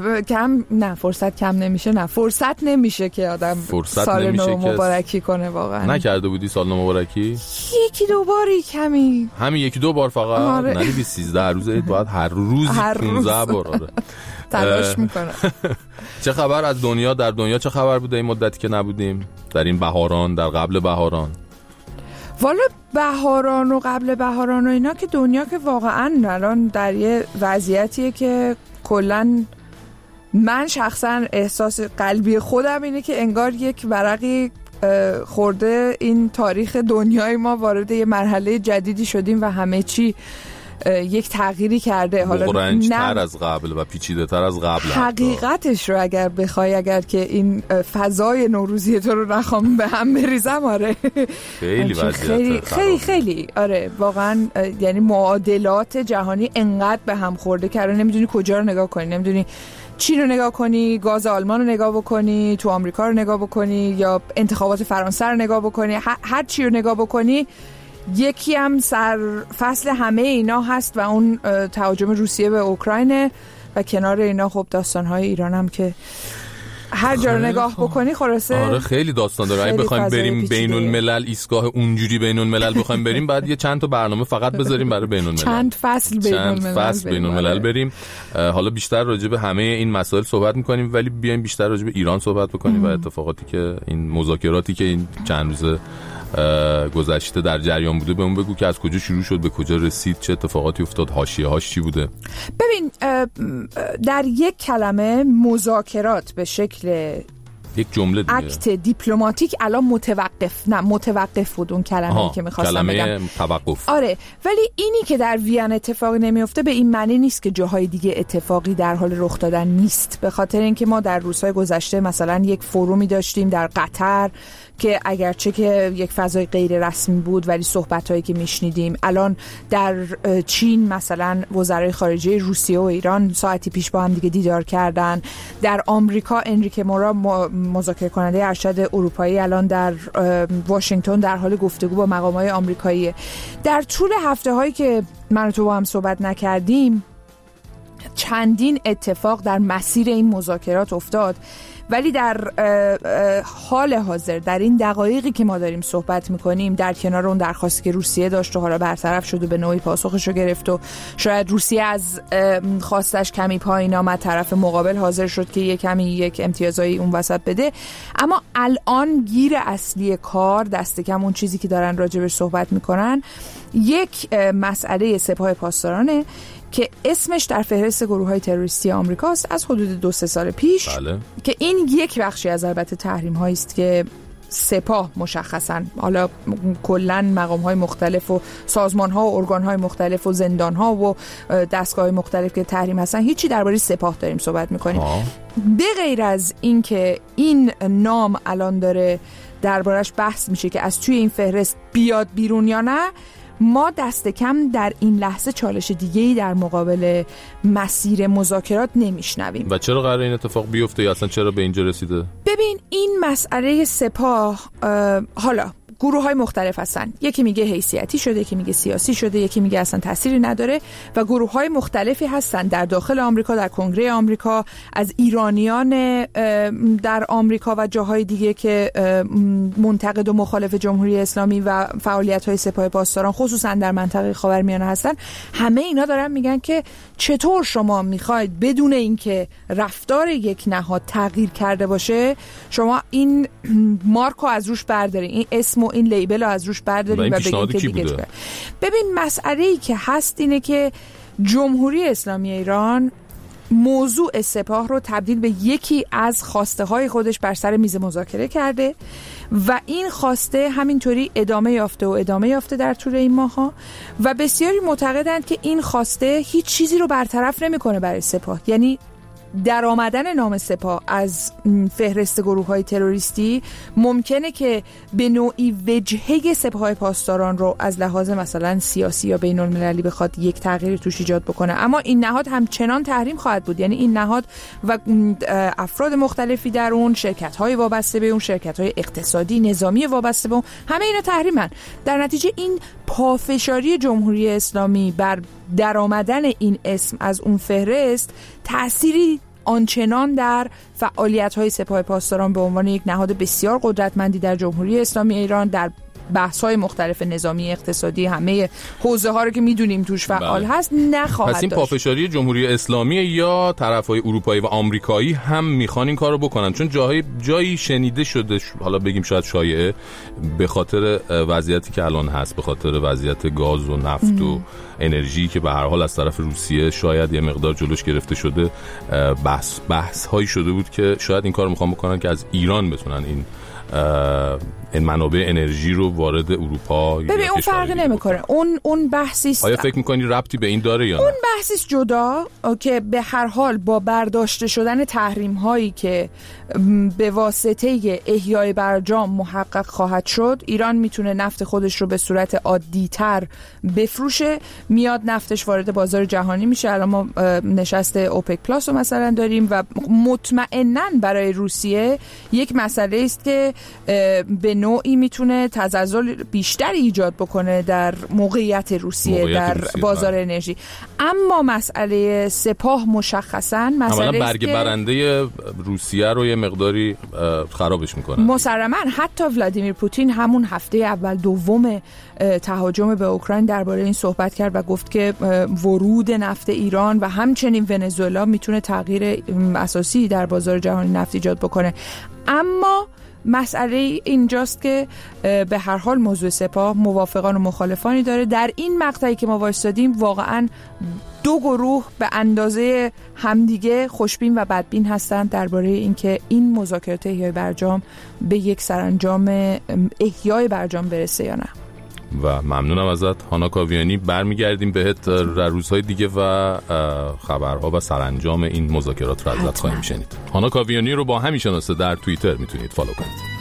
فرصت نمیشه که آدم سال نو مبارکی کنه واقعا. نکرده بودی سال نو مبارکی؟ یکی دو باری کمی، همین یکی دو بار فقط. آره. نه 13 روز باید هر روز 15 بار. آره تلاش میکنم. چه خبر از دنیا؟ در دنیا چه خبر بوده این مدتی که نبودیم؟ در این بهاران، در قبل بهاران؟ والا بهاران و قبل بهاران و اینا که دنیا که واقعا الان در یه وضعیتیه که کلن من شخصا احساس قلبی خودم اینه که انگار یک ورقی خورده این تاریخ دنیای ما، وارد یه مرحله جدیدی شدیم و همه چی یک تغییری کرده. حالا بغرنج‌تر از قبل و پیچیده‌تر از قبل. حقیقتش رو اگر بخوای، اگر که این فضای نوروزی تو رو نخوام به هم بریزم، آره خیلی وضعیت خیلی آره واقعا. یعنی معادلات جهانی انقدر به هم خورده که نمیدونی کجا رو نگاه کنی، نمیدونی چین رو نگاه کنی، گاز آلمان رو نگاه بکنی، تو آمریکا رو نگاه بکنی، یا انتخابات فرانسه رو نگاه بکنی. هر چی رو نگاه بکنی یکی هم سر فصل همه اینا هست و اون تهاجم روسیه به اوکراینه و کنار اینا خب داستان‌های ایران هم که هر جا نگاه بکنی خلاصه آره خیلی داستان داره. اگه بخوایم بریم بین الملل ایستگاه اونجوری بین الملل بخوایم بریم بعد یه چند تا برنامه فقط بذاریم برای بین الملل، چند فصل بین الملل بریم. حالا بیشتر راجع به همه این مسائل صحبت می‌کنیم ولی بیایم بیشتر راجع به ایران صحبت بکنیم و اتفاقاتی که این مذاکراتی که این چند روز گذشته در جریان بوده. بهمون بگو که از کجا شروع شد، به کجا رسید، چه اتفاقاتی افتاد، حاشیه‌هاش چی بوده؟ ببین در یک کلمه مذاکرات به شکل یک جمله دیگه اکت دیپلماتیک الان متوقف بود اون کلمه‌ای که می‌خواستم بگم، کلمه توقف. آره، ولی اینی که در وین اتفاقی نمیفته به این معنی نیست که جاهای دیگه اتفاقی در حال رخ دادن نیست. به خاطر اینکه ما در روزهای گذشته مثلا یک فرومی داشتیم در قطر که اگرچه که یک فضای غیر رسمی بود ولی صحبتایی که میشنیدیم، الان در چین مثلا وزرای خارجه روسیه و ایران ساعتی پیش با هم دیگه دیدار کردن. در آمریکا انریکه مورا مذاکره کننده ارشد اروپایی الان در واشنگتن در حال گفتگو با مقامات آمریکایی. در طول هفته هایی که من و تو با هم صحبت نکردیم چندین اتفاق در مسیر این مذاکرات افتاد، ولی در حال حاضر در این دقایقی که ما داریم صحبت میکنیم در کنار اون درخواستی که روسیه داشت و حالا برطرف شد و به نوعی پاسخشو گرفت و شاید روسیه از خواستش کمی پایین آمد، طرف مقابل حاضر شد که یک امتیازایی اون وسط بده، اما الان گیر اصلی کار دست کم اون چیزی که دارن راجبش صحبت میکنن یک مسئله سپاه پاسدارانه که اسمش در فهرست گروه‌های تروریستی آمریکاست از حدود 2-3 سال پیش. بله. که این یک بخشی از البته تحریم‌هایی است که سپاه مشخصاً، حالا کلاً مقام‌های مختلف و سازمان‌ها و ارگان‌های مختلف و زندان‌ها و دستگاه‌های مختلف که تحریم هستن، هیچی درباره سپاه داریم صحبت می‌کنیم. به غیر از این که این نام الان داره دربارش بحث میشه که از توی این فهرست بیاد بیرون یا نه، ما دست کم در این لحظه چالش دیگه‌ای در مقابل مسیر مذاکرات نمیشنویم. و چرا قراره این اتفاق بیفته یا اصلا چرا به اینجا رسیده؟ ببین این مسئله سپاه حالا گروه‌های مختلف هستن، یکی میگه حیثیتی شده، یکی میگه سیاسی شده، یکی میگه اصلا تأثیری نداره و گروه‌های مختلفی هستن در داخل آمریکا، در کنگره آمریکا، از ایرانیان در آمریکا و جاهای دیگه که منتقد و مخالف جمهوری اسلامی و فعالیت‌های سپاه پاسداران خصوصا در منطقه خاورمیانه هستن. همه اینا دارن میگن که چطور شما میخواید بدون اینکه رفتار یک نهاد تغییر کرده باشه شما این مارکو از روش بردارین، این اسم و این لیبل رو از روش بردارین و بگین که دیگه چه. ببین مسئله‌ای که هست اینه که جمهوری اسلامی ایران موضوع سپاه رو تبدیل به یکی از خواسته های خودش بر سر میز مذاکره کرده و این خواسته همینطوری ادامه یافته در طول این ماها و بسیاری معتقدند که این خواسته هیچ چیزی رو برطرف نمی‌کنه برای سپاه. یعنی در آمدن نام سپاه از فهرست گروه‌های تروریستی ممکنه که به نوعی وجهه سپاه پاسداران رو از لحاظ مثلا سیاسی یا بین‌المللی بخواد یک تغییر توش ایجاد بکنه، اما این نهاد همچنان تحریم خواهد بود. یعنی این نهاد و افراد مختلفی در اون، شرکت‌های وابسته به اون، شرکت‌های اقتصادی نظامی وابسته به اون، همه اینا تحریمن. در نتیجه این پافشاری جمهوری اسلامی بر درآمدن این اسم از اون فهرست تأثیری آنچنان در فعالیت‌های سپاه پاسداران به عنوان یک نهاد بسیار قدرتمندی در جمهوری اسلامی ایران در بحث‌های مختلف نظامی، اقتصادی، همه حوزه‌ها رو که می‌دونیم توش فعال هست نخواهد داشت. پس این پافشاری جمهوری اسلامی یا طرف‌های اروپایی و آمریکایی هم می‌خوان این کارو بکنن، چون جایی شنیده شده، حالا بگیم شاید شایعه، به خاطر وضعیتی که الان هست، به خاطر وضعیت گاز و نفت و انرژی که به هر حال از طرف روسیه شاید یه مقدار جلوش گرفته شده، بحث هایی شده بود که شاید این کارو می‌خوان بکنن که از ایران بتونن این منابع انرژی رو وارد اروپا. ببین اون فرقی نمیکنه، اون بحثی است. آیا فکر میکنی ربطی به این داره یا نه؟ اون بحثی است جدا که به هر حال با برداشته شدن تحریم هایی که به واسطه احیای برجام محقق خواهد شد، ایران میتونه نفت خودش رو به صورت عادی تر بفروشه، میاد نفتش وارد بازار جهانی میشه. الان ما نشست اوپک پلاس رو مثلا داریم و مطمئناً برای روسیه یک مسئله است که به نوعی میتونه تزلزل بیشتری ایجاد بکنه در موقعیت روسیه در بازار انرژی. اما مسئله سپاه مشخصاً مسئله اولا برگ برنده روسیه رو یه مقداری خرابش میکنه. مسلماً حتی ولادیمیر پوتین همون هفته اول دوم تهاجم به اوکراین درباره این صحبت کرد و گفت که ورود نفت ایران و همچنین ونزوئلا میتونه تغییر اساسی در بازار جهانی نفت ایجاد بکنه. اما مسئله اینجاست که به هر حال موضوع سپاه موافقان و مخالفانی داره. در این مقطعی که ما وایسادیم واقعاً دو گروه به اندازه همدیگه خوشبین و بدبین هستند درباره اینکه این مذاکرات احیای برجام به یک سرانجام احیای برجام برسه یا نه. و ممنونم ازت هانا کاویانی. برمیگردیم بهت در روزهای دیگه و خبرها و سرانجام این مذاکرات رو ازت خواهیم شنید. هانا کاویانی رو با همین شناسه در توییتر میتونید فالو کنید.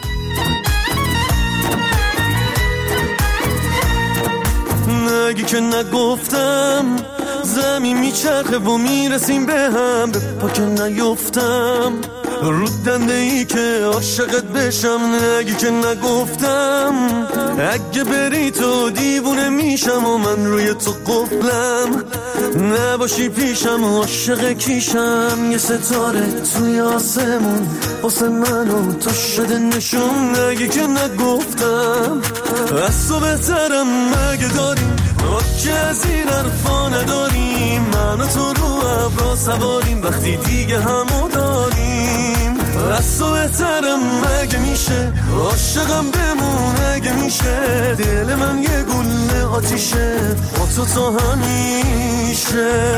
نگی که نگفتم زمین میچرخه و میرسیم به هم، به پا که نیفتم رو دنده ای که عاشقت بشم. نگی که نگفتم اگه بری تو دیوونه میشم و من روی تو قفلم، نباشی پیشم و عاشق کیشم. یه ستاره توی آسمون واسه من و تو شده نشون. نگی که نگفتم از تو بهترم مگه داریم که از این حرفا نداریم. من و تو رو ابرا سواریم وقتی دیگه همو داریم. از تو بهترم مگه میشه عاشقم بمون اگه میشه. دل من یه گله آتیشه با تو تا همیشه.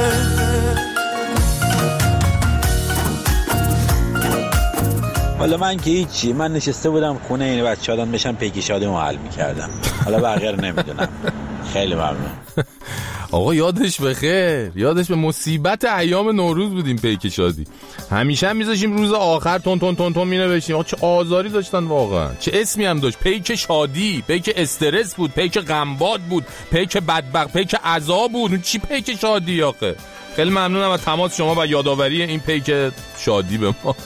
حالا من که هیچی، من نشسته بودم خونه این بچه آدم بشم پیکی شادیمو حل میکردم. حالا بقیه رو نمیدونم. خیلی ممنون. آقا یادش بخیر، یادش به مصیبت ایام نوروز بودیم پیک شادی. همیشه هم میذاشیم روز آخر تون تون تون تون مینوشیم. آقا چه آزاری داشتن واقعا. چه اسمی هم داشت، پیک شادی، پیک استرس بود، پیک غمباد بود، پیک بدبخت، پیک عذاب بود. چی پیک شادی آخه؟ خیلی ممنونم از تماس شما و یادآوری این پیک شادی به ما.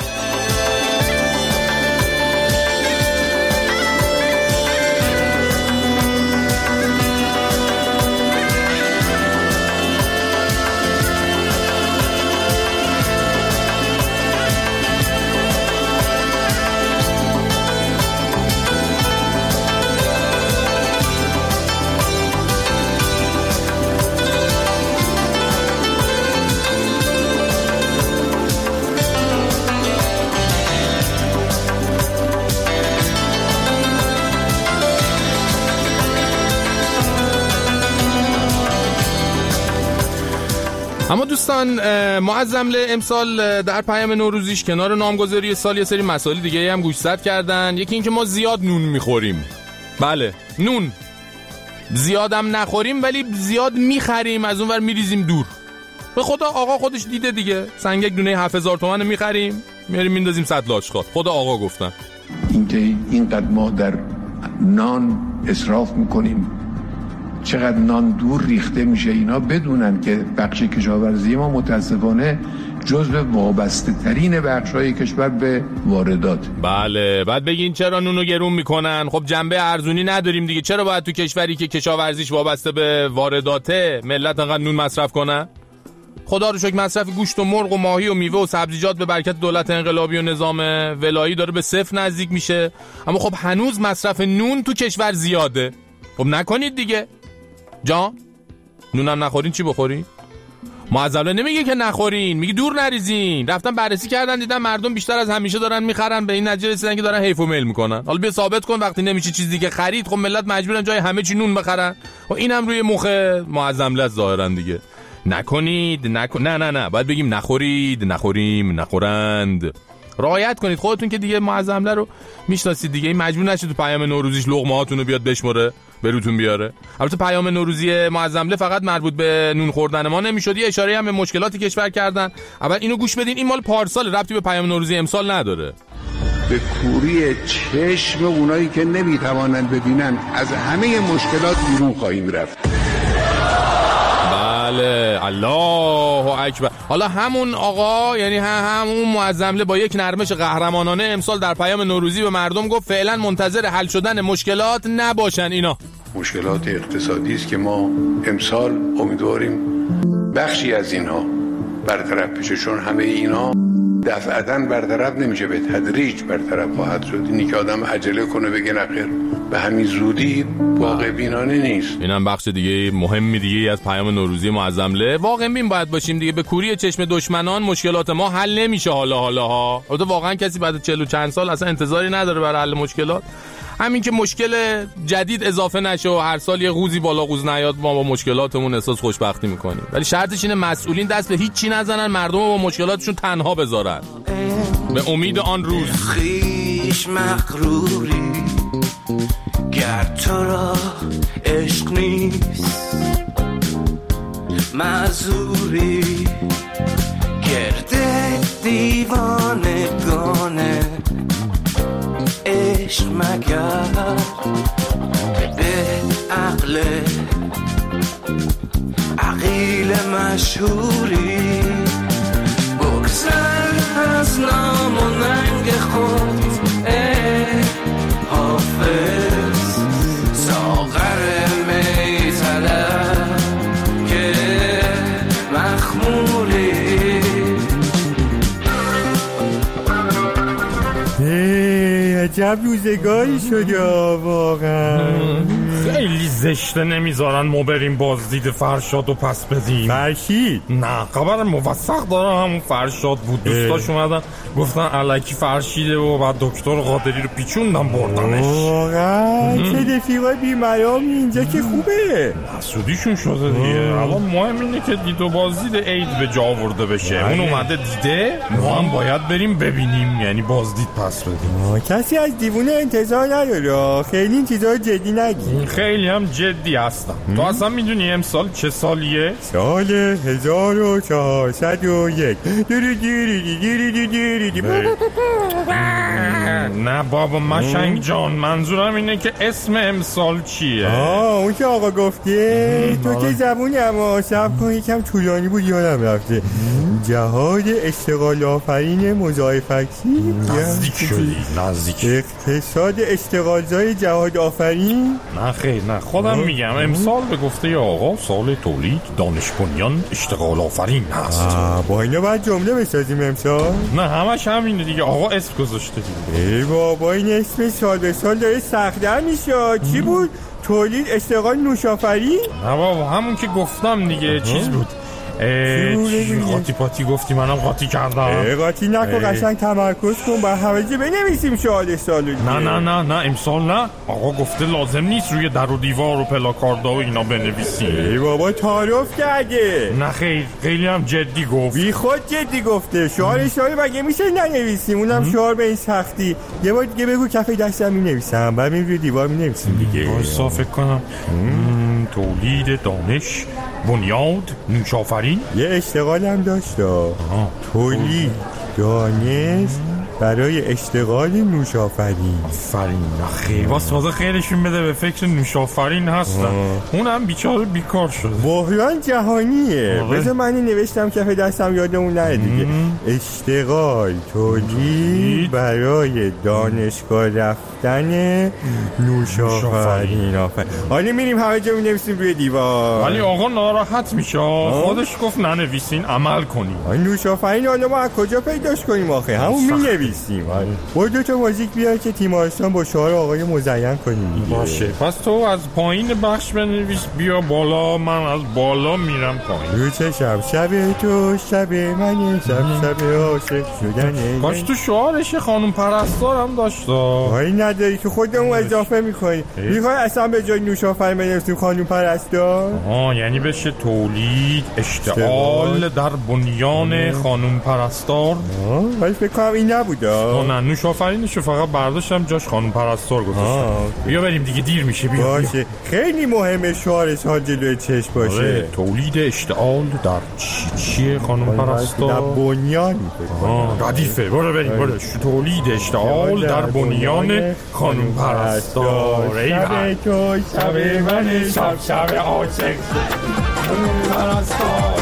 اما دوستان ما از جمله امسال در پیام نوروزیش کنار نامگذاری سال یه سری مسائل دیگه هم گوشزد کردن. یکی این که ما زیاد نون میخوریم. بله نون زیادم نخوریم ولی زیاد میخریم، از اونور میریزیم دور. به خدا آقا خودش دیده دیگه، سنگک دونه 7000 تومان میخریم میاریم میندازیم سطل آشغال. خدا آقا گفتن اینکه اینقدر ما در نان اسراف میکنیم، چقدر نان دور ریخته میشه، اینا بدونن که بخش کشاورزی ما متاسفانه جزو وابسته ترین بخش‌های کشور به واردات. بله بعد بگین چرا نونو گرون میکنن؟ خب جنبه ارزونی نداریم دیگه. چرا باید تو کشوری که کشاورزیش وابسته به وارداته ملت انقدر نون مصرف کنن؟ خدا رو شکر مصرف گوشت و مرغ و ماهی و میوه و سبزیجات به برکت دولت انقلابی و نظام ولایی داره به صفر نزدیک میشه، اما خب هنوز مصرف نون تو کشور زیاده. خب نکنید دیگه جان، نونم نخورین چی بخورین؟ معذبه نمیگه که نخورین، میگه دور نریزین. رفتن بررسی کردن دیدن مردم بیشتر از همیشه دارن میخرن، به این نتیجه رسیدن که دارن حیف و میل میکنن. حالا بیا ثابت کن وقتی نمیشه چیز دیگه خرید، خب ملت مجبورن جای همه چی نون بخرن. و اینم روی مخ معظم ظاهرا دیگه. نکنید نه باید بگیم نخورید، نخوریم، نخورند. رعایت کنید خودتون که دیگه معظمله رو میشناسید دیگه. این مجبور نشید تو پیام نوروزیش لقمه هاتون رو بیاد بشمره بروتون بیاره. البته پیام نوروزی معظمله فقط مربوط به نون خوردن ما نمیشد، یه اشاره هم به مشکلات کشور کردن. اول اینو گوش بدین، این مال پارسال، ربطی به پیام نوروزی امسال نداره. به کوری چشم اونایی که نمیتوانند ببینن از همه مشکلات بیرون خواهیم رفت. بله الله اکبر. حالا همون آقا یعنی همون معظمله با یک نرمش قهرمانانه امسال در پیام نوروزی به مردم گفت فعلا منتظر حل شدن مشکلات نباشن. اینا مشکلات اقتصادی است که ما امسال امیدواریم بخشی از اینها برطرف بشه، چون همه اینها دفعتاً برطرف نمیشه، به تدریج برطرف خواهد شد. اینی که آدم عجله کنه بگه نخیر به همین زودی واقع بینانه نیست. اینم بخش دیگه مهمی دیگه از پیام نوروزی معظمله. واقع بین باید باشیم دیگه، به کوری چشم دشمنان مشکلات ما حل نمیشه. حالا واقعا کسی بعد 40 و چند سال اصلا انتظاری نداره برای حل مشکلات. همین که مشکل جدید اضافه نشه و هر سال یه قوزی بالا قوز نیاد، ما با مشکلاتمون احساس خوشبختی میکنیم. ولی شرطش اینه مسئولین دست به هیچ چی نزنن، مردم رو با مشکلاتشون تنها بذارن به امید آن روز. خیش مغروری گر تو را عشق نیست، معذوری گرده دیوانگانه عشق مگر به عقیل مشهوری. بگذر از نام و ننگ خود ای حافظ، ساغر می طلب که مخموری. عجب روزگاری شد واقعا. خیلی زشته نمیذارن ما بریم بازدید فرشاد و پس بدیم. فرشید؟ نه خبر موثق داره همون فرشاد بود. دوستاش اومدن گفتن الکی فرشیده و بعد دکتر قادری رو پیچوندن بردنش. واقعا چه رفیقای بی‌مرام اینجا که خوبه. حسودیشون شده دیگه. الان مهم اینه که دید و بازدید عید به جا آورده بشه. اون اومده دیده، ما هم باید بریم ببینیم، یعنی بازدید پس بدیم. کسی از دیوونه انتظار نداره، خیلی این چیزا جدی نگیر. خیلی هم جدی هستم. تو اصلا میدونی امسال چه سالیه؟ سال 1401. نه بابا مشنگ جان، منظورم اینه که اسم امسال چیه؟ اون که آقا گفته تو که زبونی اما صبر کن یکم طولانی بود یادم رفته. جهاد اشتغال آفرین مضاعفتی. نزدیک شدی. اقتصاد اشتغالزای جهاد آفرین. نه خیر نه خودم میگم امسال به گفته آقا سال تولید دانش بنیان اشتغال آفرین هست. با اینا باید جمله بسازیم امسال. نه همش همینه دیگه، آقا اسم گذاشته دیگه. ای بابا این اسم سال به سال داره سخت‌تر میشه. چی بود؟ تولید اشتغال نوشافرین؟ نه بابا همون که گفتم دیگه. چیز بود قاطی پاتی گفتی منم قاطی کردم. قاطی نکن، قشنگ تمرکز کن، با همه جا بنویسیم شهاده سالو. نه امسال نه، آقا گفته لازم نیست روی در و دیوار و پلاکاردا و اینا بنویسیم. ای بابا تعارف کرده. نه خیر خیلی هم جدی گفت. بی خود جدی گفته. شعار سالو مگه میشه ننویسیم؟ اونم شعار به این سختی. یه بار دیگه بگو کف دستم مینویسم، بعد روی دیوار مینویسیم دیگه. واسه فکر کنم تولید دانش بنیاد نوشافرین. یه اشتغال هم داشت. تولید دانش برای اشتغال نوشافرین. آفرین. خیلی واسه خیلیشون بده به فکر نوشافرین هستن. اونم بیچاره بیکار شده. بحران جهانیه. بذار من نوشتم کف دستم یادمون نره دیگه. اشتغال تولید برای دانشگاه رفتن نوشافرین. حالا میریم همه جا می‌نویسیم روی دیوار. ولی آقا ناراحت میشه. خودش گفت ننویسین عمل کنیم. نوشافرین حالا ما از کجا پیداش کنیم آخه؟ همون مینویسیم. با دو تا موزیک بیار که تیمارستان با شعار آقای مزین کنیم دیگه. باشه پس تو از پایین بخش بنویس بیا بالا، من از بالا میرم پایین. رو چشم شب تو شب من، شب عاشق شدن. کاش تو شعارش خانم پرستارم داشت. وای نداری که خودمون اضافه میکنی. میخوای اصلا به جای نوشافرین بنویسیم خانم پرستار؟ یعنی بشه تولید اشتغال در بنیان خانم پرستار. ولی فکر کنم این نبود. نه نوشافرینشو فقط برداشتم جاش خانم پرستار گذاشتم. بیا بریم دیگه دیر میشه. باشه خیلی مهمه شعار سال جلوی چشم باشه. تولید اشتغال در چیه خانم پرستار؟ در بنیان. ردیفه. برو بریم برو. تولید اشتغال در بنیان خانم پرستار. شب تو شب من، شب عاشق. پرستار